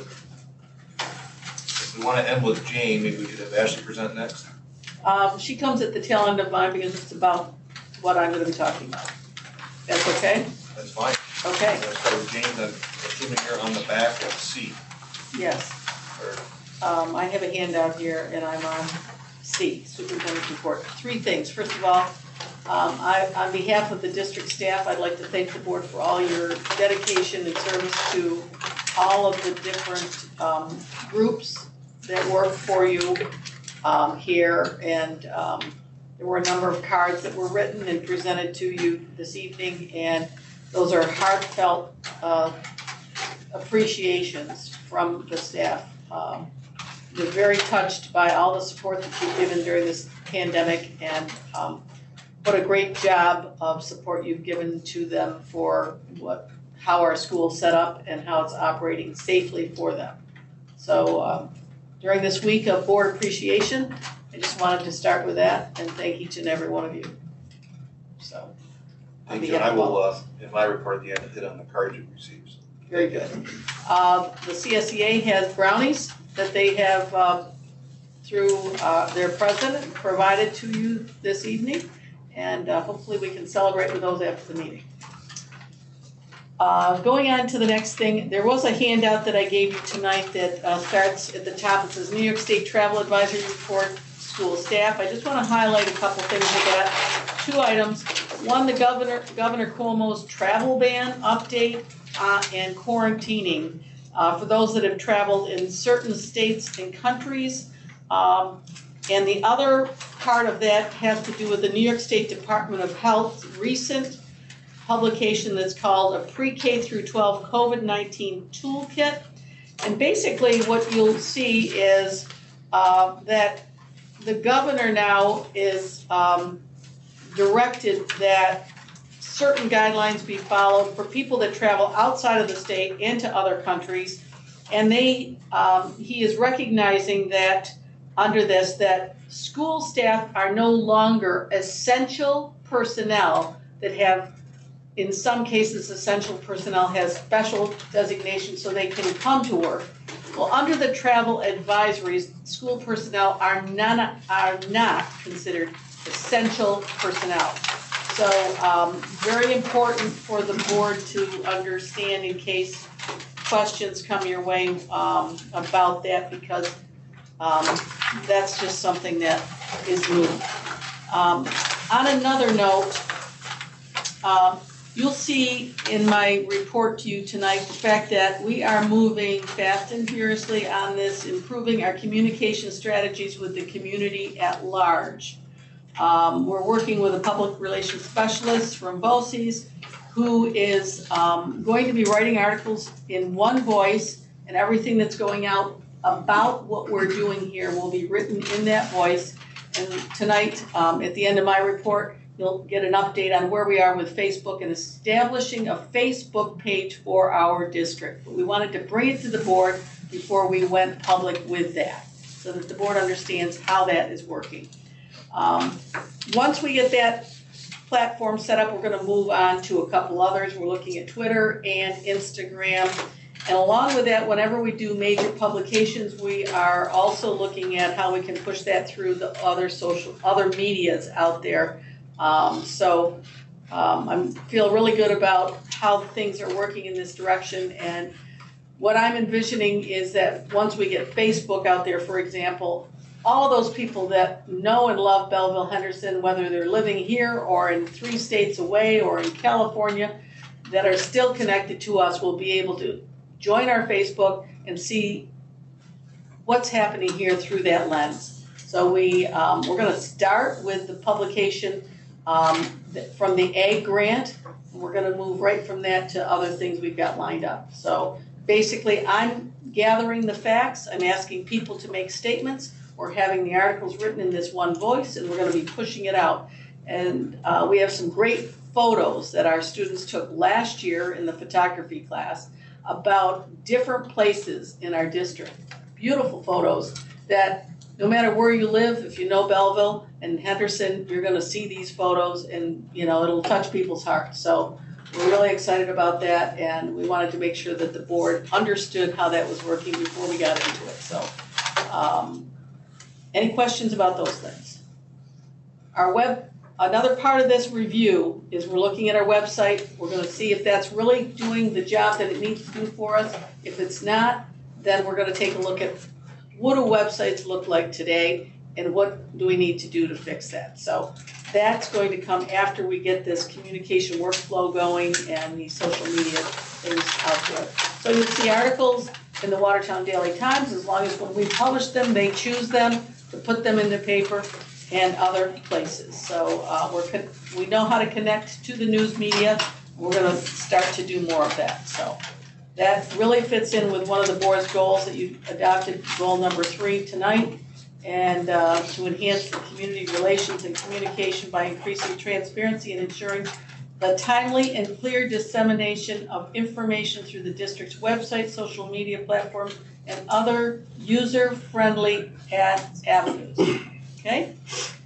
If we want to end with Jane, maybe we could have Ashley present next. Um, she comes at the tail end of mine because it's about what I'm gonna be talking about. That's okay? That's fine. Okay, I'm gonna start with Jane, then assuming you're on the back of C. yes. Or, Um, I have a handout here and I'm on C, Superintendent's Report. Three things. First of all, um, I, on behalf of the district staff, I'd like to thank the board for all your dedication and service to all of the different, um, groups that work for you, um, here. And, um, there were a number of cards that were written and presented to you this evening, and those are heartfelt, uh, appreciations from the staff. Um, We're very touched by all the support that you've given during this pandemic, and um, what a great job of support you've given to them for what, how our school's set up and how it's operating safely for them. So um, during this week of board appreciation, I just wanted to start with that and thank each and every one of you. So. on thank you, behalf and I of will, all- uh, in my report at the end, hit on the cards you received. Very good. Uh, the C S E A has brownies that they have, uh, through, uh, their president provided to you this evening. And, uh, hopefully we can celebrate with those after the meeting. Uh, going on to the next thing, there was a handout that I gave you tonight that, uh, starts at the top. It says New York State Travel Advisory Report, School Staff. I just wanna highlight a couple things. We got two items. One, the governor, Governor Cuomo's travel ban update, uh, and quarantining. Uh, for those that have traveled in certain states and countries. Um, and the other part of that has to do with the New York State Department of Health's recent publication that's called a Pre-K through twelve COVID nineteen Toolkit. And basically what you'll see is uh, that the governor now is um, directed that certain guidelines be followed for people that travel outside of the state and to other countries. And they, um, he is recognizing that under this, that school staff are no longer essential personnel that have, in some cases, essential personnel has special designations so they can come to work. Well, under the travel advisories, school personnel are not, are not considered essential personnel. So, um, very important for the board to understand in case questions come your way, um, about that, because, um, that's just something that is new. Um, on another note, um, you'll see in my report to you tonight, the fact that we are moving fast and furiously on this, improving our communication strategies with the community at large. Um, we're working with a public relations specialist from BOCES who is um, going to be writing articles in one voice, and everything that's going out about what we're doing here will be written in that voice. And tonight, um, at the end of my report, you'll get an update on where we are with Facebook and establishing a Facebook page for our district. But we wanted to bring it to the board before we went public with that, so that the board understands how that is working. Um, once we get that platform set up, we're gonna move on to a couple others. We're looking at Twitter and Instagram. And along with that, whenever we do major publications, we are also looking at how we can push that through the other social, other medias out there. Um, so um, I feel really good about how things are working in this direction. And what I'm envisioning is that once we get Facebook out there, for example, all of those people that know and love Belleville Henderson, whether they're living here or in three states away or in California, that are still connected to us will be able to join our Facebook and see what's happening here through that lens. So we, um, we're gonna start with the publication um, from the Ag Grant And we're gonna move right from that to other things we've got lined up. So basically, I'm gathering the facts, I'm asking people to make statements. We're having the articles written in this one voice, and we're gonna be pushing it out. And uh, we have some great photos that our students took last year in the photography class about different places in our district. Beautiful photos that no matter where you live, if you know Belleville and Henderson, you're gonna see these photos and, you know, it'll touch people's hearts. So we're really excited about that, and we wanted to make sure that the board understood how that was working before we got into it, so. Um, any questions about those things? Our web, another part of this review is we're looking at our website. We're gonna see if that's really doing the job that it needs to do for us. If it's not, then we're gonna take a look at what do websites look like today and what do we need to do to fix that? So that's going to come after we get this communication workflow going and the social media things out there. So you'll see articles in the Watertown Daily Times, as long as when we publish them, they choose them to put them in the paper and other places. So uh, we're con- we know how to connect to the news media. We're gonna start to do more of that. So that really fits in with one of the board's goals that you adopted, goal number three tonight. And uh, to enhance the community relations and communication by increasing transparency and ensuring the timely and clear dissemination of information through the district's website, social media platforms, and other user-friendly ad avenues. Okay?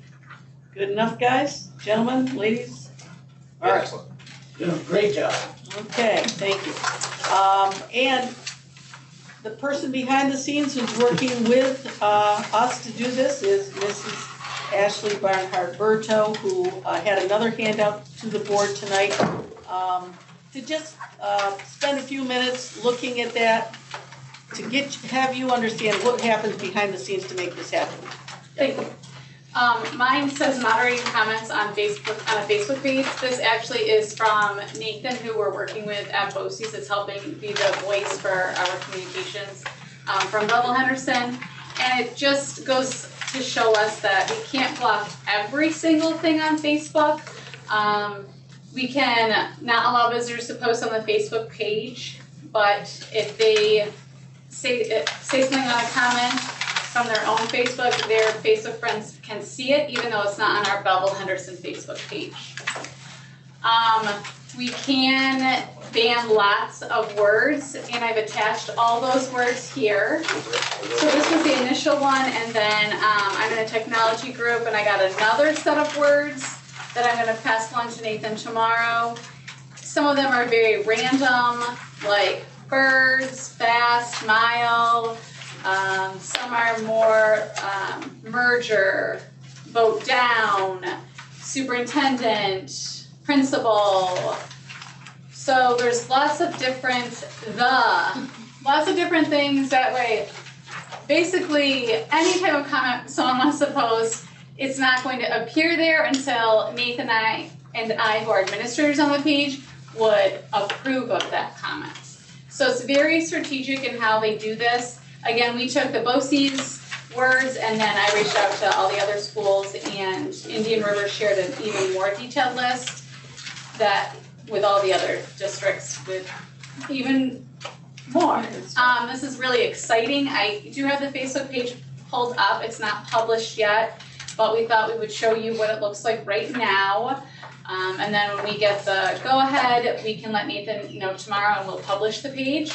Good enough, guys? Gentlemen, ladies? All right. Excellent. Yeah, great job. Okay, thank you. Um, and the person behind the scenes who's working with uh, us to do this is Missus Ashley Barnhart-Berto, who uh, had another handout to the board tonight um, to just uh, spend a few minutes looking at that to get have you understand what happens behind the scenes to make this happen. Thank you. Um, mine says moderating comments on Facebook on a Facebook page. This actually is from Nathan, who we're working with at BOCES. It's helping be the voice for our communications um, from Belleville Henderson. And it just goes to show us that we can't block every single thing on Facebook. Um, we can not allow visitors to post on the Facebook page, but if they say, say something on a comment from their own Facebook, their Facebook friends can see it, even though it's not on our Belleville Henderson Facebook page. Um, we can ban lots of words, and I've attached all those words here. So this was the initial one, and then um, I'm in a technology group, and I got another set of words that I'm gonna pass along to Nathan tomorrow. Some of them are very random, like birds, fast, mile. Um, some are more um, merger, vote down, superintendent, principal. So there's lots of different the, lots of different things that way. Basically, any type of comment someone wants to post, it's not going to appear there until Nathan and I, and I, who are administrators on the page, would approve of that comment. So it's very strategic in how they do this. Again, we took the BOCES words, and then I reached out to all the other schools, and Indian River shared an even more detailed list that with all the other districts with even more. Um, this is really exciting. I do have the Facebook page pulled up. It's not published yet, but we thought we would show you what it looks like right now. Um, and then when we get the go-ahead, we can let Nathan know tomorrow, and we'll publish the page.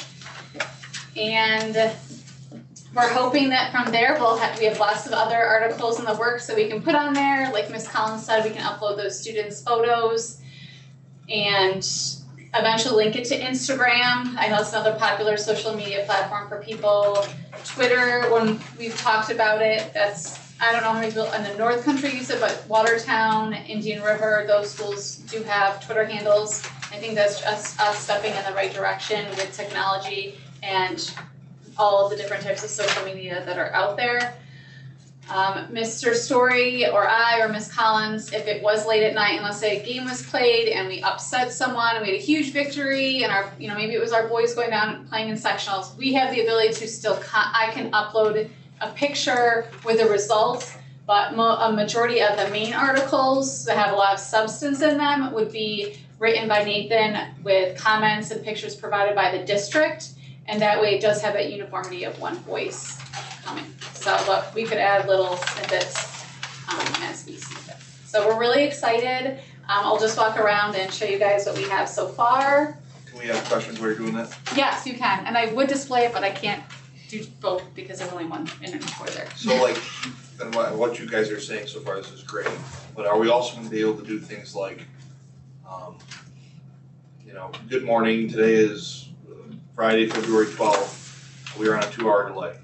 And we're hoping that from there, we'll have, we have lots of other articles in the works that we can put on there. Like Miz Collins said, we can upload those students' photos and eventually link it to Instagram. I know it's another popular social media platform for people. Twitter, when we've talked about it, that's, I don't know how many people in the North Country use it, but Watertown, Indian River, those schools do have Twitter handles. I think that's just us stepping in the right direction with technology and all of the different types of social media that are out there. Um, Mister Story or I or Miz Collins, if it was late at night and let's say a game was played and we upset someone and we had a huge victory and our, you know, maybe it was our boys going down and playing in sectionals, we have the ability to still, con- I can upload a picture with the results, but mo- a majority of the main articles that have a lot of substance in them would be written by Nathan with comments and pictures provided by the district. And that way it does have that uniformity of one voice coming. So look, we could add little snippets um, as we see fit. So we're really excited. Um, I'll just walk around and show you guys what we have so far. Can we have questions while you're doing that? Yes, you can. And I would display it, but I can't do both because there's only one in and four there. So like, and what, what you guys are saying so far, this is great, but are we also gonna be able to do things like, um, you know, good morning, today is Friday, February twelfth, we are on a two-hour delay.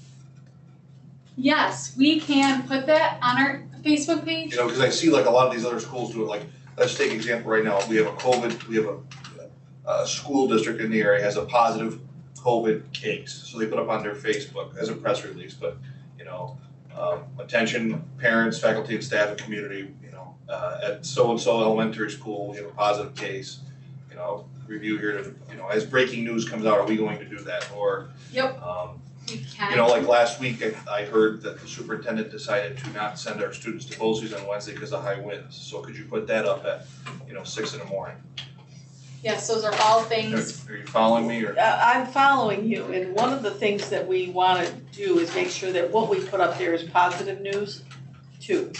Yes, we can put that on our Facebook page. You know, because I see like a lot of these other schools do it, like, let's take an example right now, we have a COVID, we have a, a school district in the area has a positive COVID case, so they put up on their Facebook as a press release, but, you know, um, attention, parents, faculty and staff and community, you know, uh, at so-and-so elementary school, we have a positive case, you know, review here, to, you know, as breaking news comes out, are we going to do that, or, Yep. um, We can. you know, like last week, I, I heard that the superintendent decided to not send our students to BOCES on Wednesday because of high winds. So could you put that up at, you know, six in the morning? Yes, those are all things. Are, are you following me or? Uh, I'm following you, and one of the things that we wanna do is make sure that what we put up there is positive news too.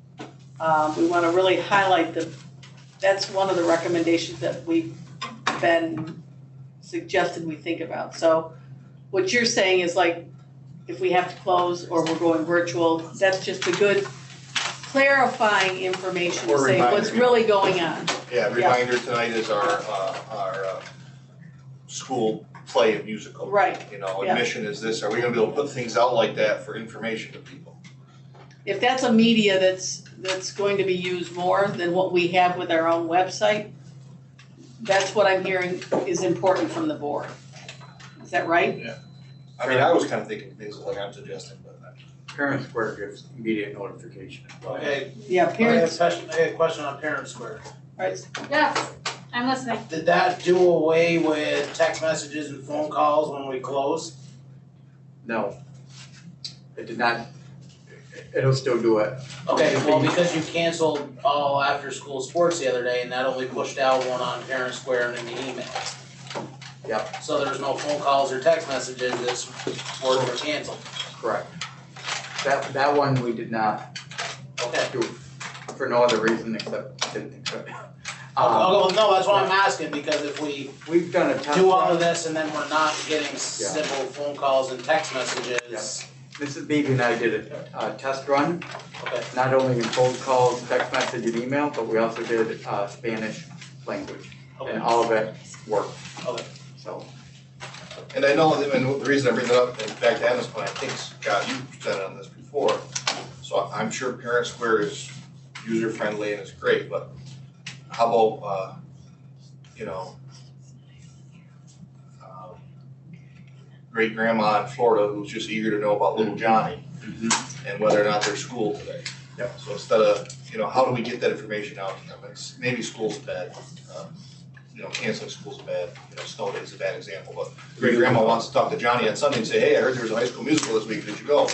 Um, we wanna really highlight the, that's one of the recommendations that we've been suggested we think about. So what you're saying is like, if we have to close or we're going virtual, that's just a good clarifying information to Or say what's reminder. really going on. Yeah, reminder tonight is our, uh, our, uh, school play and musical. Right, You know, yeah. admission is this, are we gonna be able to put things out like that for information to people? If that's a media that's, that's going to be used more than what we have with our own website, that's what I'm hearing is important from the board. Is that right? Yeah. I mean, I was kind of thinking things like I'm suggesting, but. Parent Square gives immediate notification. Okay, Yeah, I have a parents, question, I have a question on Parent Square. right, Yes, I'm listening. Did that do away with text messages and phone calls when we close? No. It did not, it'll still do it. Okay, well, because you canceled all after-school sports the other day, and that only pushed out one on Parent Square and in the email. Yep. So there's no phone calls or text messages that sports were canceled. Correct. That, that one we did not Okay. do for no other reason except didn't think so. Okay, Um, well, no, that's what I'm asking, because if we We've done a test do all run. of this and then we're not getting simple phone calls and text messages. Missus Beebe and I did a, a test run, Okay, not only in phone calls, text message and email, but we also did, uh, Spanish language. okay, And all of it worked, okay. so. And I know, and the reason I bring that up, in fact, Adam's point, I think, Scott, you said on this before, so I'm sure Parent Square is user-friendly and it's great, but how about, uh, you know, um, great grandma in Florida who's just eager to know about little Johnny and whether or not there's school today. Yeah. So instead of, you know, how do we get that information out to them? It's, maybe school's bad, um, you know, canceling school's bad, you know, snow day's a bad example, but great grandma wants to talk to Johnny on Sunday and say, hey, I heard there was a high school musical this week, did you go?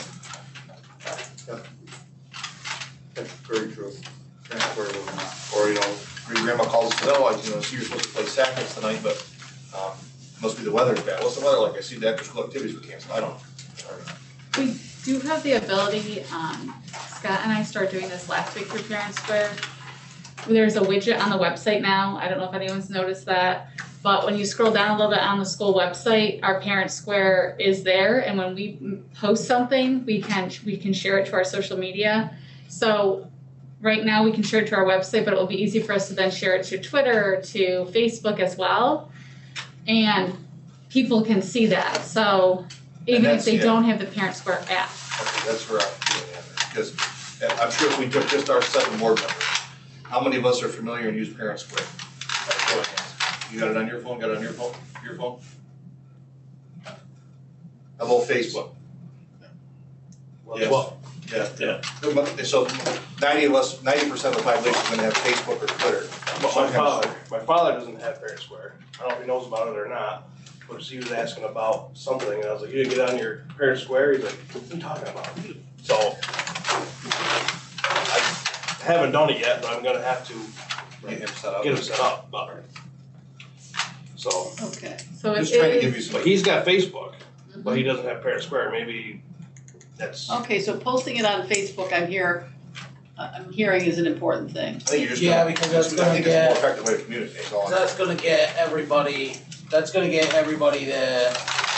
That's very true. That's where we're not. Or, you know, great grandma calls us, oh, I, you know, see you're supposed to play Sackers tonight, but, um, must be the weather's bad. What's the weather like? I see the after school activities were canceled, I don't know. We do have the ability, um, Scott and I started doing this last week through Parent Square. There's a widget on the website now, I don't know if anyone's noticed that, but when you scroll down a little bit on the school website, our Parent Square is there, and when we post something, we can, we can share it to our social media. So right now, we can share it to our website, but it will be easy for us to then share it to Twitter, to Facebook as well. And people can see that, so even if that's- they yeah. don't have the Parent Square app. Okay, that's where I'm doing that, because uh, I'm sure if we took just our seven board members, how many of us are familiar and use Parent Square? Uh, show of hands. You got it on your phone, got it on your phone, your phone? How about Facebook? Yes. Well, Yeah. yeah. So ninety of us, ninety percent of the population is gonna have Facebook or Twitter. But my father, my father doesn't have Parent Square. I don't know if he knows about it or not, but he was asking about something, and I was like, you didn't get on your Parent Square? He's like, what are you talking about? So, I haven't done it yet, but I'm gonna have to get him set up. get him set up, but. So, Okay. So it Just trying to give you is, some. but he's got Facebook, but he doesn't have Parent Square, maybe that's, I Okay, so posting it on Facebook, I'm here, uh, I'm hearing is an important thing. think you're just. Yeah, gonna- because that's I gonna think it's a get- more effective way to communicate, is all I'm- That's gonna get everybody, that's gonna get everybody that,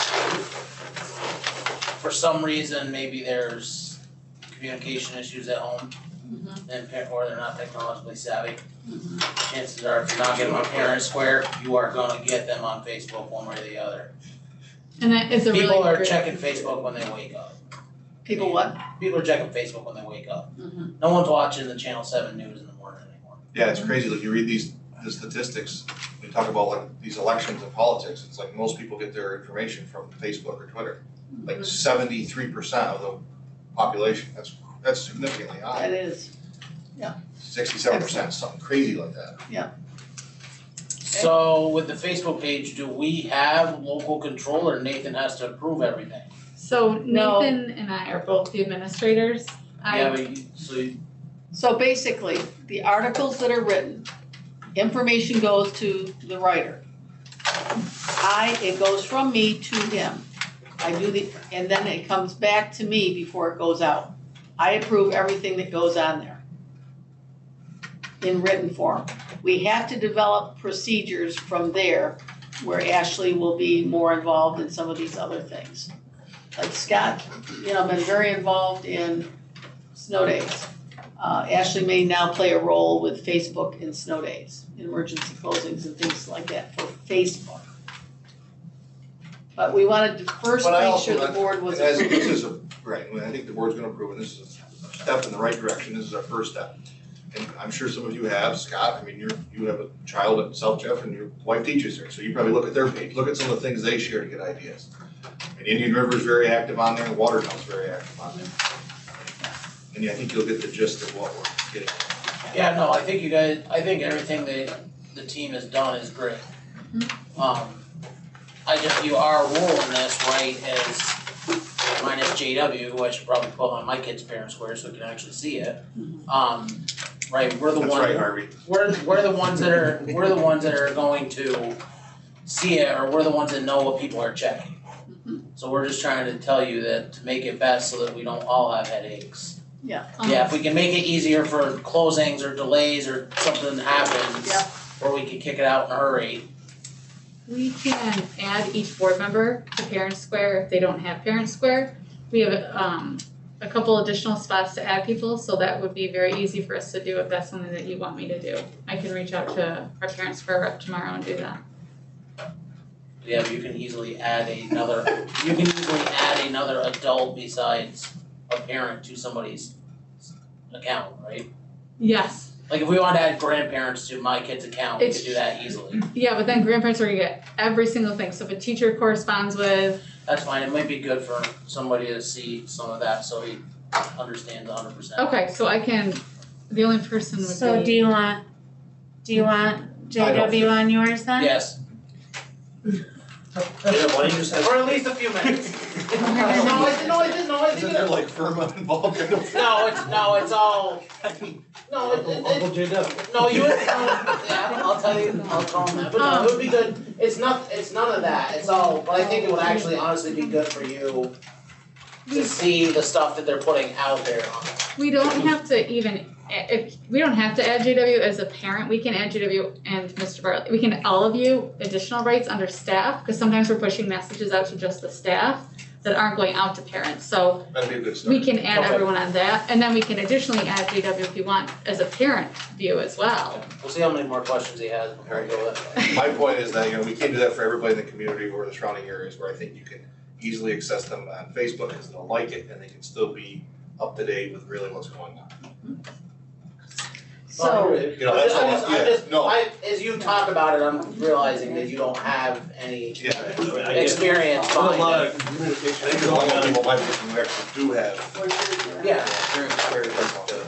for some reason, maybe there's communication issues at home, Mhm, and, par- or they're not technologically savvy. mhm. Chances are, if you're not getting them on Parent Square, you are gonna get them on Facebook one way or the other. and that is a really People are great- checking Facebook when they wake up. People what? People are checking Facebook when they wake up. Mhm. No one's watching the Channel seven news in the morning anymore. Yeah, it's crazy, like you read these, the statistics, we talk about like these elections and politics, it's like most people get their information from Facebook or Twitter. Like seventy-three percent of the population, that's, that's significantly That high. is, Sixty-seven percent, something crazy like that. So with the Facebook page, do we have local control or Nathan has to approve everything? So No. Nathan and I are both the administrators. Yeah, I, but you, so you, so basically, the articles that are written, information goes to the writer. I, it goes from me to him. I do the, and then it comes back to me before it goes out. I approve everything that goes on there in written form. We have to develop procedures from there where Ashley will be more involved in some of these other things. Like Scott, you know, been very involved in snow days. Uh, Ashley may now play a role with Facebook in snow days, in emergency closings and things like that for Facebook. But we wanted to first But I make also- sure the board was And as, this approving. is a, right, I think the board's gonna approve, and this is a step in the right direction, this is our first step. And I'm sure some of you have, Scott, I mean, you're, you have a child at South Jeff and your wife teaches there, so you probably look at their page, look at some of the things they share to get ideas. And Indian River is very active on there, and Watertown's very active on there. And yeah, I think you'll get the gist of what we're getting. yeah, no, I think you guys, I think everything that the team has done is great. Um, I just view our role in this, right, as minus J W, who I should probably put on my kid's Parent Square so we can actually see it. Um, right, we're the That's one. right, Harvey. We're, we're the ones that are, we're the ones that are going to see it, or we're the ones that know what people are checking. So we're just trying to tell you that to make it best so that we don't all have headaches. Yeah. Yeah, if we can make it easier for closings or delays or something happens, Yeah. or we can kick it out in a hurry. we can add each board member to Parent Square if they don't have Parent Square. We have, um, a couple additional spots to add people, so that would be very easy for us to do if that's something that you want me to do. I can reach out to our Parent Square rep tomorrow and do that. Yeah, but you can easily add another, you can easily add another adult besides a parent to somebody's account, right? Yes, Like if we want to add grandparents to my kid's account, we It's- could do that easily. yeah, but then grandparents are gonna get every single thing, so if a teacher corresponds with, That's fine, it might be good for somebody to see some of that, so he understands a hundred percent. okay, so I can, the only person would be. So do you want, do you want J W on yours then? Yes, Yeah, why don't you just have? or at least a few minutes. No, I, no, I didn't, no, I Isn't didn't. there like firm involved in it? No, it's, no, it's all, no, it, it, Uncle it, J W. no, you, no, yeah, I'll tell you, I'll tell him that, but no, it would be good, it's not, it's none of that, it's all, but I think it would actually honestly be good for you to see the stuff that they're putting out there on it. We don't have to even, if, we don't have to add J W as a parent, we can add J W and Mister Bartley, we can all of you additional rights under staff, because sometimes we're pushing messages out to just the staff that aren't going out to parents, so That'd be a good start. we can add Okay. everyone on that, and then we can additionally add J W if you want as a parent view as well. We'll see how many more questions he has before we go with that. My point is that, you know, we can't do that for everybody in the community or the surrounding areas where I think you can easily access them on Facebook because they'll like it and they can still be up to date with really what's going on. So, You know, that's I all, just, I yeah, just, no. I, as you talk about it, I'm realizing that you don't have any Yeah. experience There's a behind lot it. of communication. I think there's a lot of people might who actually do have. Yeah. Very, very,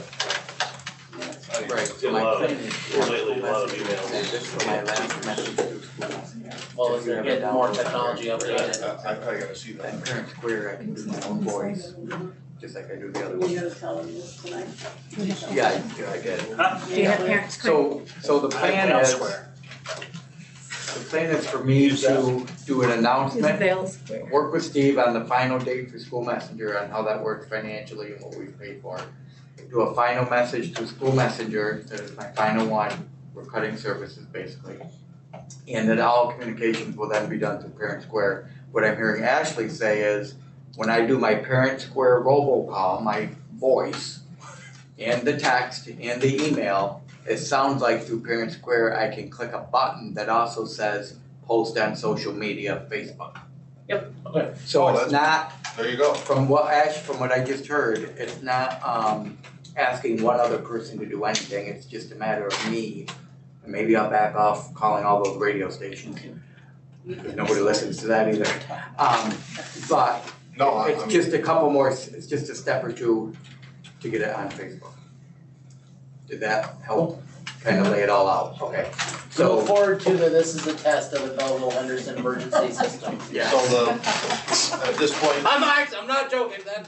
Right. Get a lot of, lately, a lot of emails. This is my last message to schools. Well, as they're getting more technology updated. I, I probably gotta see that. At Parent Square, I can do my own voice. just like I do the other You're ones. gonna tell them this tonight? Yeah, I- yeah, I get it. Do you have parents quick? So, so the plan is, the plan is for me to do an announcement, Vails. work with Steve on the final date for School Messenger on how that works financially and what we pay for. Do a final message to School Messenger, that is my final one, we're cutting services basically. And then all communications will then be done through Parent Square. What I'm hearing Ashley say is, when I do my Parent Square robocall, my voice, and the text, and the email, it sounds like through Parent Square, I can click a button that also says, post on social media, Facebook. Yep, okay. So Oh, it's not, There you go. from what Ash, from what I just heard, it's not, um, asking one other person to do anything, it's just a matter of me. And maybe I'll back off calling all those radio stations, because nobody listens to that either. Um, but No, I- it's I'm- just a couple more, it's just a step or two to get it on Facebook. Did that help kind of lay it all out? Okay. So look So, forward to the, this is a test of the Belleville Henderson emergency system. yeah. So the, at this point, I'm not, I'm not joking, that.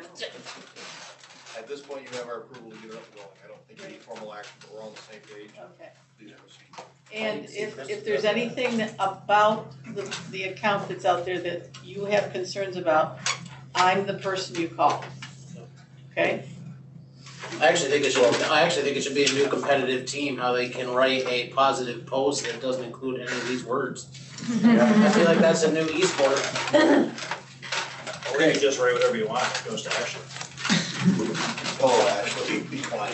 at this point, you have our approval to get it up and going. I don't think you need formal action, but we're on the same page. Okay. Please proceed. And if, if there's anything that about the, the account that's out there that you have concerns about, I'm the person you call. Okay? I actually think it should, I actually think it should be a new competitive team, how they can write a positive post that doesn't include any of these words. I feel like that's a new e-sport. Or you can just write whatever you want, it goes to action. Oh, Ashley, be quiet.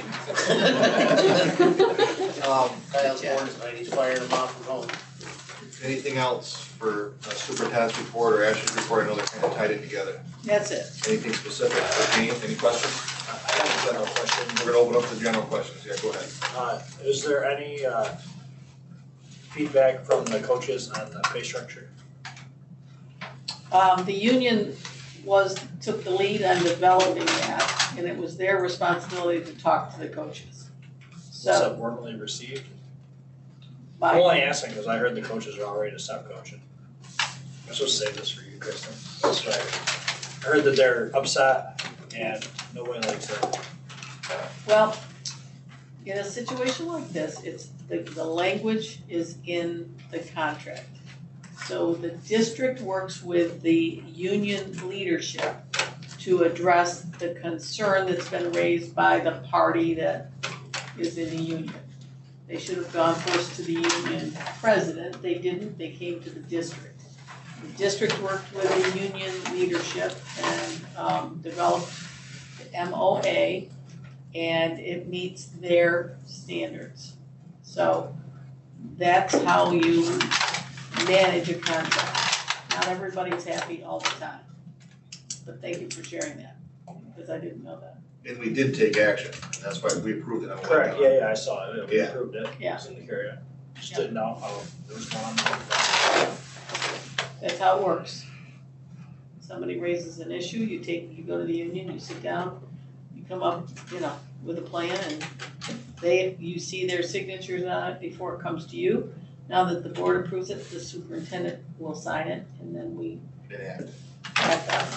Um, Kyle's bored tonight, he's firing them off from home. anything else for uh, superintendent's report or Ashley's report? I know they're kind of tied in together. That's it. Anything specific for Jane? Any questions? I have a general question. We're gonna open up the general questions. Yeah, go ahead. Uh, is there any, uh, feedback from the coaches on the pay structure? Um, the union was, took the lead on developing that, and it was their responsibility to talk to the coaches. Was So, it warmly received? I'm by, only asking because I heard the coaches are all ready to stop coaching. I'm supposed to say this for you, Kristen. That's what I heard. I heard that they're upset and nobody likes it. well, in a situation like this, it's, the, the language is in the contract. So the district works with the union leadership to address the concern that's been raised by the party that is in the union. They should have gone first to the union president, they didn't, they came to the district. The district worked with the union leadership and, um, developed the M O A, and it meets their standards. So that's how you manage a contract. Not everybody's happy all the time. But thank you for sharing that, because I didn't know that. And we did take action. That's why we approved it. Correct, yeah, yeah, I saw it. We Yeah. approved it. Yeah. It's in the carrier. Just didn't know how it was going. That's how it works. Somebody raises an issue, you take, you go to the union, you sit down, you come up, you know, with a plan, and they, you see their signatures on it before it comes to you. Now that the board approves it, the superintendent will sign it, and then we Enact. act on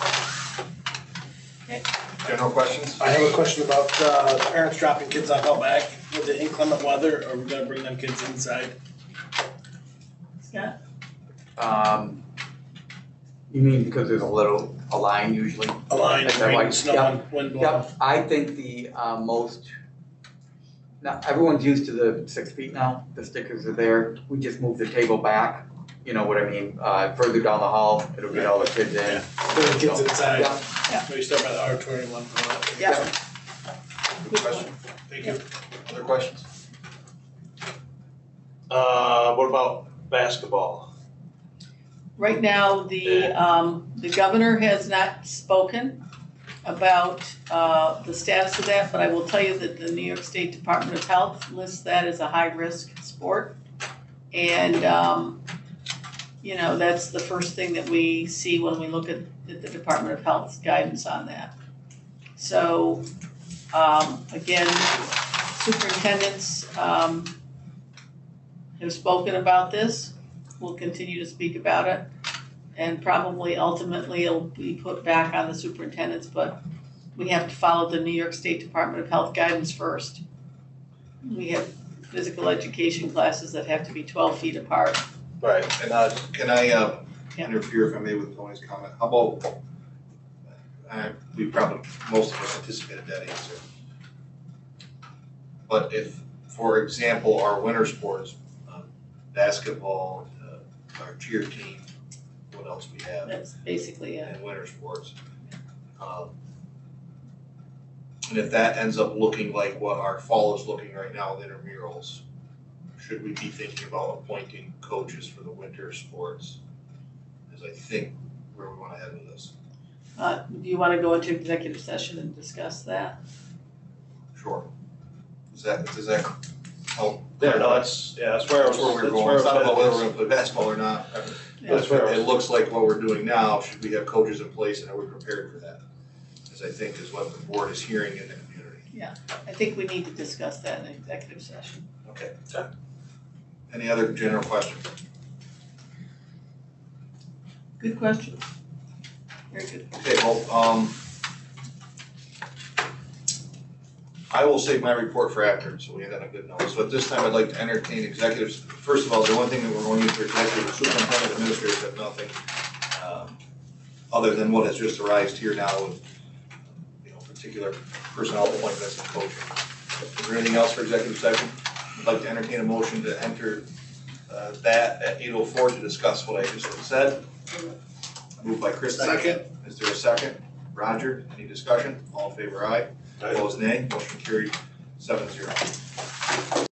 it. General questions? I have a question about uh, parents dropping kids off out back with the inclement weather. Are we gonna bring them kids inside? Scott? Um, you mean because there's a little, a line usually? A line, Like that rain, white- snow, yep, and wind blowing. Yep, I think the, uh, most, now, everyone's used to the six feet now, the stickers are there, we just move the table back, you know what I mean, uh, further down the hall, it'll get all the kids in. Bring the kids inside. Yeah. So you start by the auditorium one for that. Yeah. Good question. Thank you. Other questions? Uh, what about basketball? Right now, the, um, the governor has not spoken about, uh, the status of that, but I will tell you that the New York State Department of Health lists that as a high-risk sport. And, um, you know, that's the first thing that we see when we look at, at the Department of Health's guidance on that. So, um, again, superintendents, um, have spoken about this. We'll continue to speak about it, and probably ultimately it'll be put back on the superintendents, but we have to follow the New York State Department of Health guidance first. We have physical education classes that have to be twelve feet apart. Right, and uh, can I uh, interfere if I may with Tony's comment? How about, uh, we probably, most of us anticipated that answer. But if, for example, our winter sports, uh, basketball, uh, our cheer team, what else we have? That's basically it. And winter sports. Um, And if that ends up looking like what our fall is looking right now with intramurals, should we be thinking about appointing coaches for the winter sports? Is I think where we wanna head with this. Uh, do you wanna go into executive session and discuss that? Sure. Is that, does that help? Yeah, no, that's, yeah, that's where I was, That's where we're that's going. where I It's was not about whether we're headed. gonna play basketball or not. That's where I It was- looks like what we're doing now, should we have coaches in place and are we prepared for that? As I think is what the board is hearing in the community. Yeah, I think we need to discuss that in executive session. Okay. Any other general questions? Good question. Very good. Okay, well, um, I will save my report for after, so we end on a good note. So at this time, I'd like to entertain executives. First of all, the only thing that we're going to use for executive, is superintendent administrators have nothing, um, other than what has just arisen here now with, you know, particular personnel appointments and coaching. Is there anything else for executive session? I'd like to entertain a motion to enter, uh, that at eight oh four to discuss what I just said. Moved by Chris. Second. Is there a second? Roger, any discussion? All in favor, aye. Opposed, nay. Motion carried seven zero.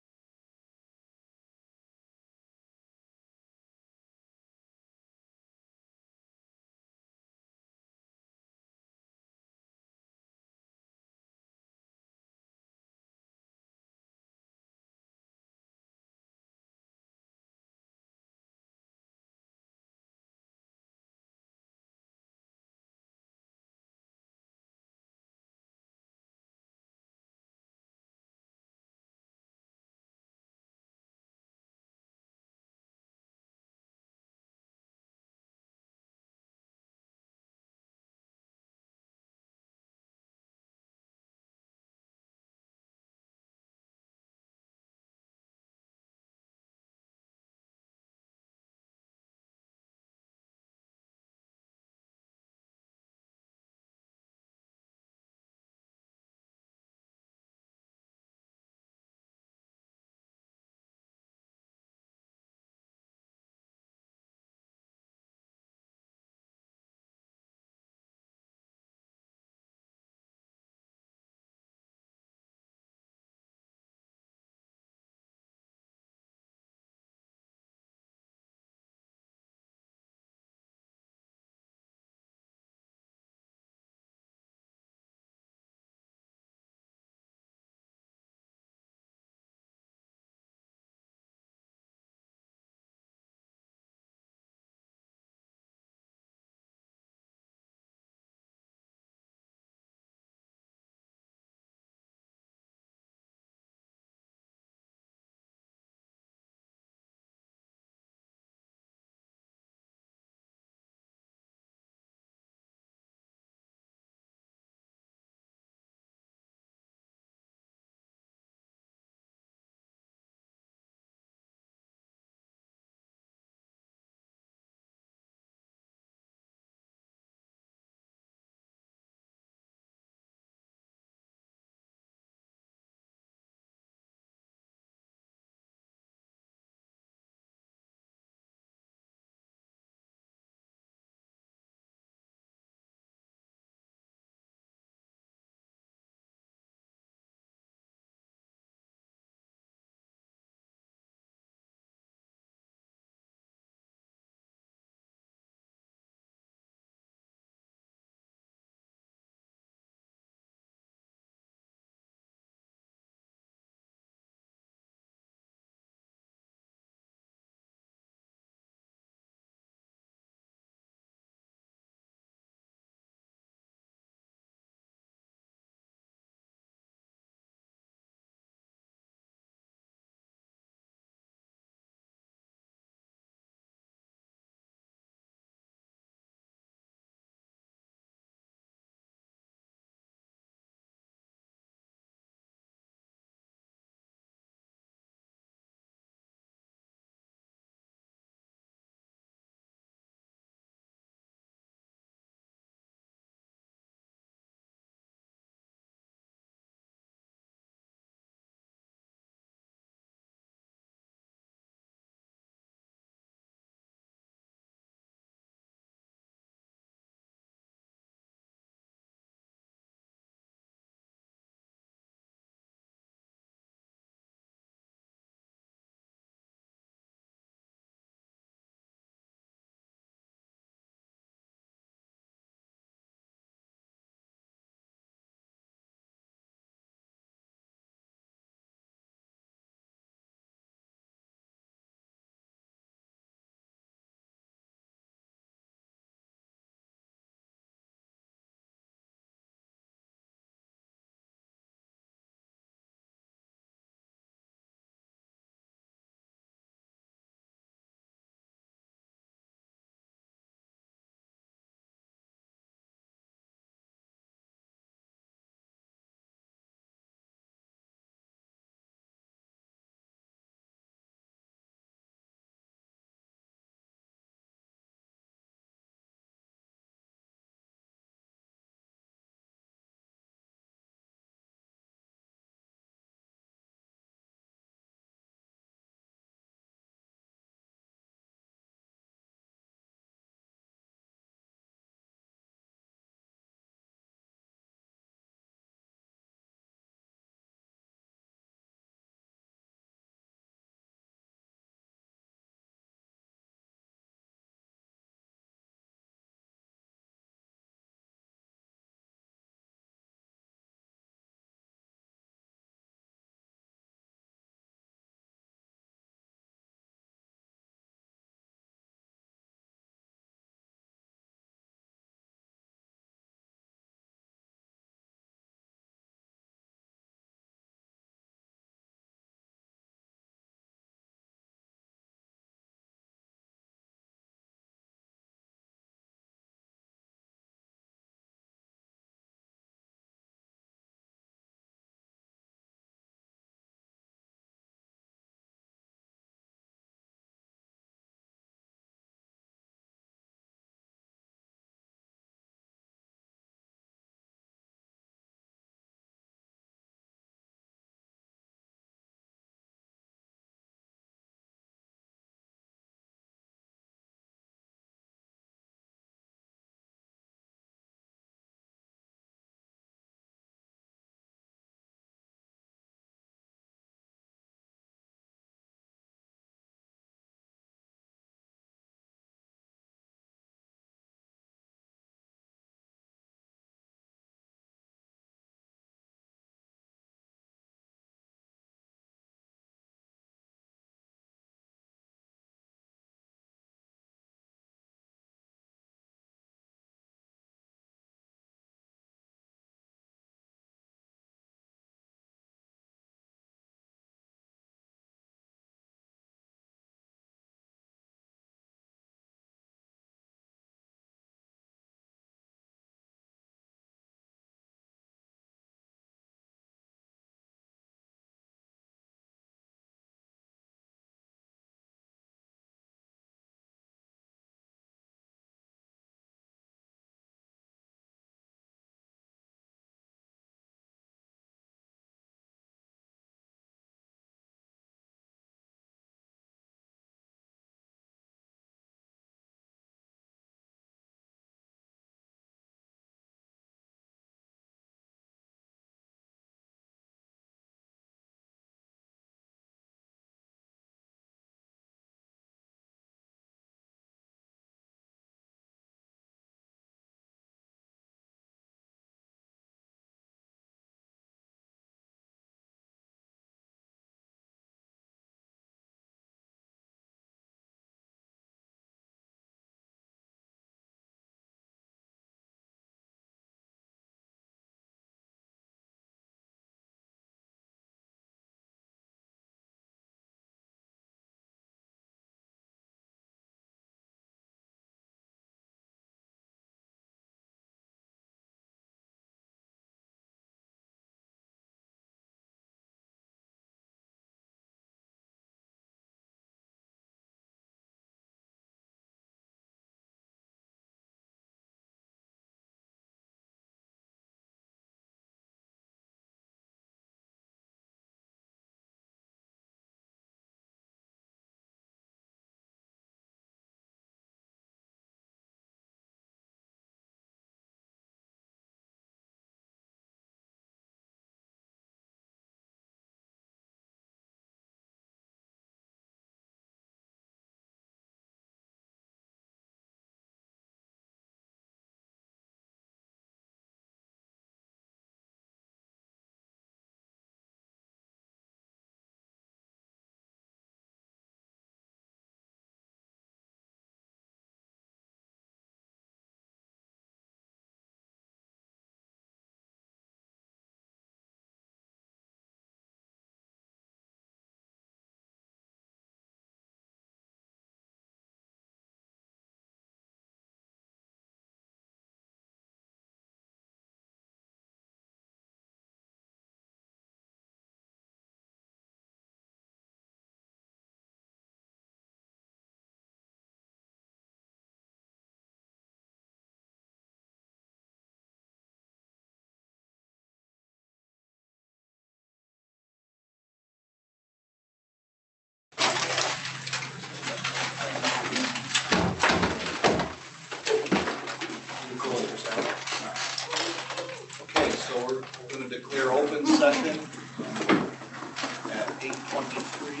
at eight twenty-three.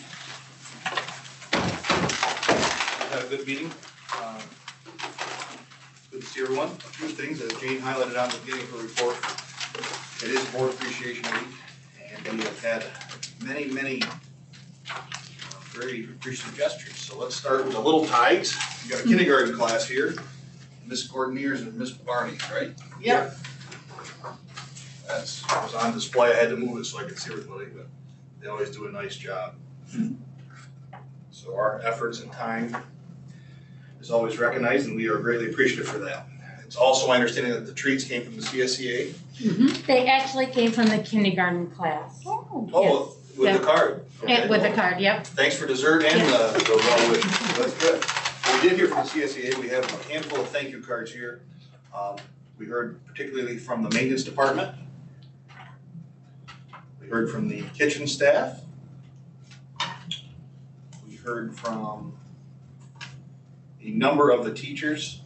Had a good meeting. Um, Good to see everyone. A few things that Jane highlighted on the beginning of her report. It is Board Appreciation Week, and we have had many, many uh, very appreciative gestures. So let's start with the Little Tides. We got a kindergarten class here. Miss Gordoniers and Miss Barney, right? Yep. That's, it was on display. I had to move it so I could see everybody, but they always do a nice job. So our efforts and time is always recognized, and we are greatly appreciative for that. It's also my understanding that the treats came from the C S E A. Mm-hmm. They actually came from the kindergarten class. Oh, Yes. with Yeah. the card. Eh, with the card, yep. Thanks for dessert and the, the well wishes. That's good. We did hear from the C S E A. We have a handful of thank you cards here. Um, we heard particularly from the maintenance department. We heard from the kitchen staff. We heard from a number of the teachers.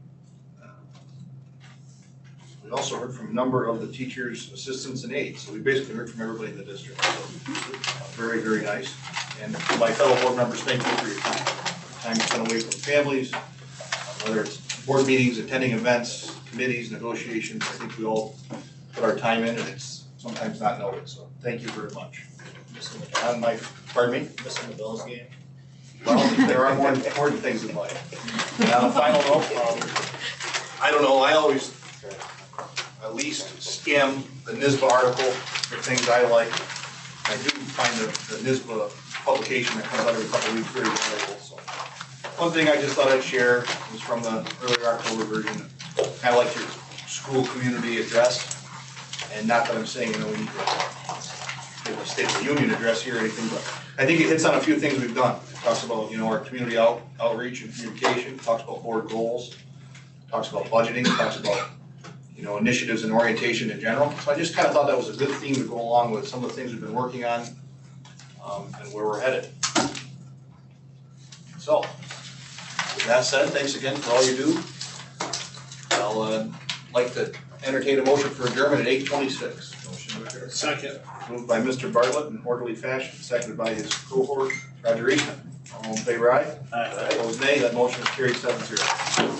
We also heard from a number of the teachers, assistants, and aides. So we basically heard from everybody in the district. So, uh, very, very nice. And to my fellow board members, thank you for your time. Time spent away from families, uh, whether it's board meetings, attending events, committees, negotiations. I think we all put our time in, and it's sometimes not noted. So thank you very much. On my, pardon me? Missing the Bills game. Well, there are more important things in life. And on a final note, um, I don't know, I always at least skim the N S B A article for things I like. I do find the, the N S B A publication that comes out every couple of weeks very valuable. So one thing I just thought I'd share was from the earlier October version, kind of like your school community address. And not that I'm saying, you know, we need to give a State of the Union address here or anything, but I think it hits on a few things we've done. It talks about, you know, our community out, outreach and communication, talks about board goals, talks about budgeting, talks about, you know, initiatives and orientation in general. So I just kind of thought that was a good theme to go along with some of the things we've been working on um, and where we're headed. So, with that said, thanks again for all you do. I'll uh, like to entertain a motion for adjournment at eight twenty-six. Motion to adjourn. Second. Moved by Mister Bartlett in orderly fashion, seconded by his cohort, Roger Eastman. All in favor, aye? Aye. Opposed, nay. That motion is carried seven zero.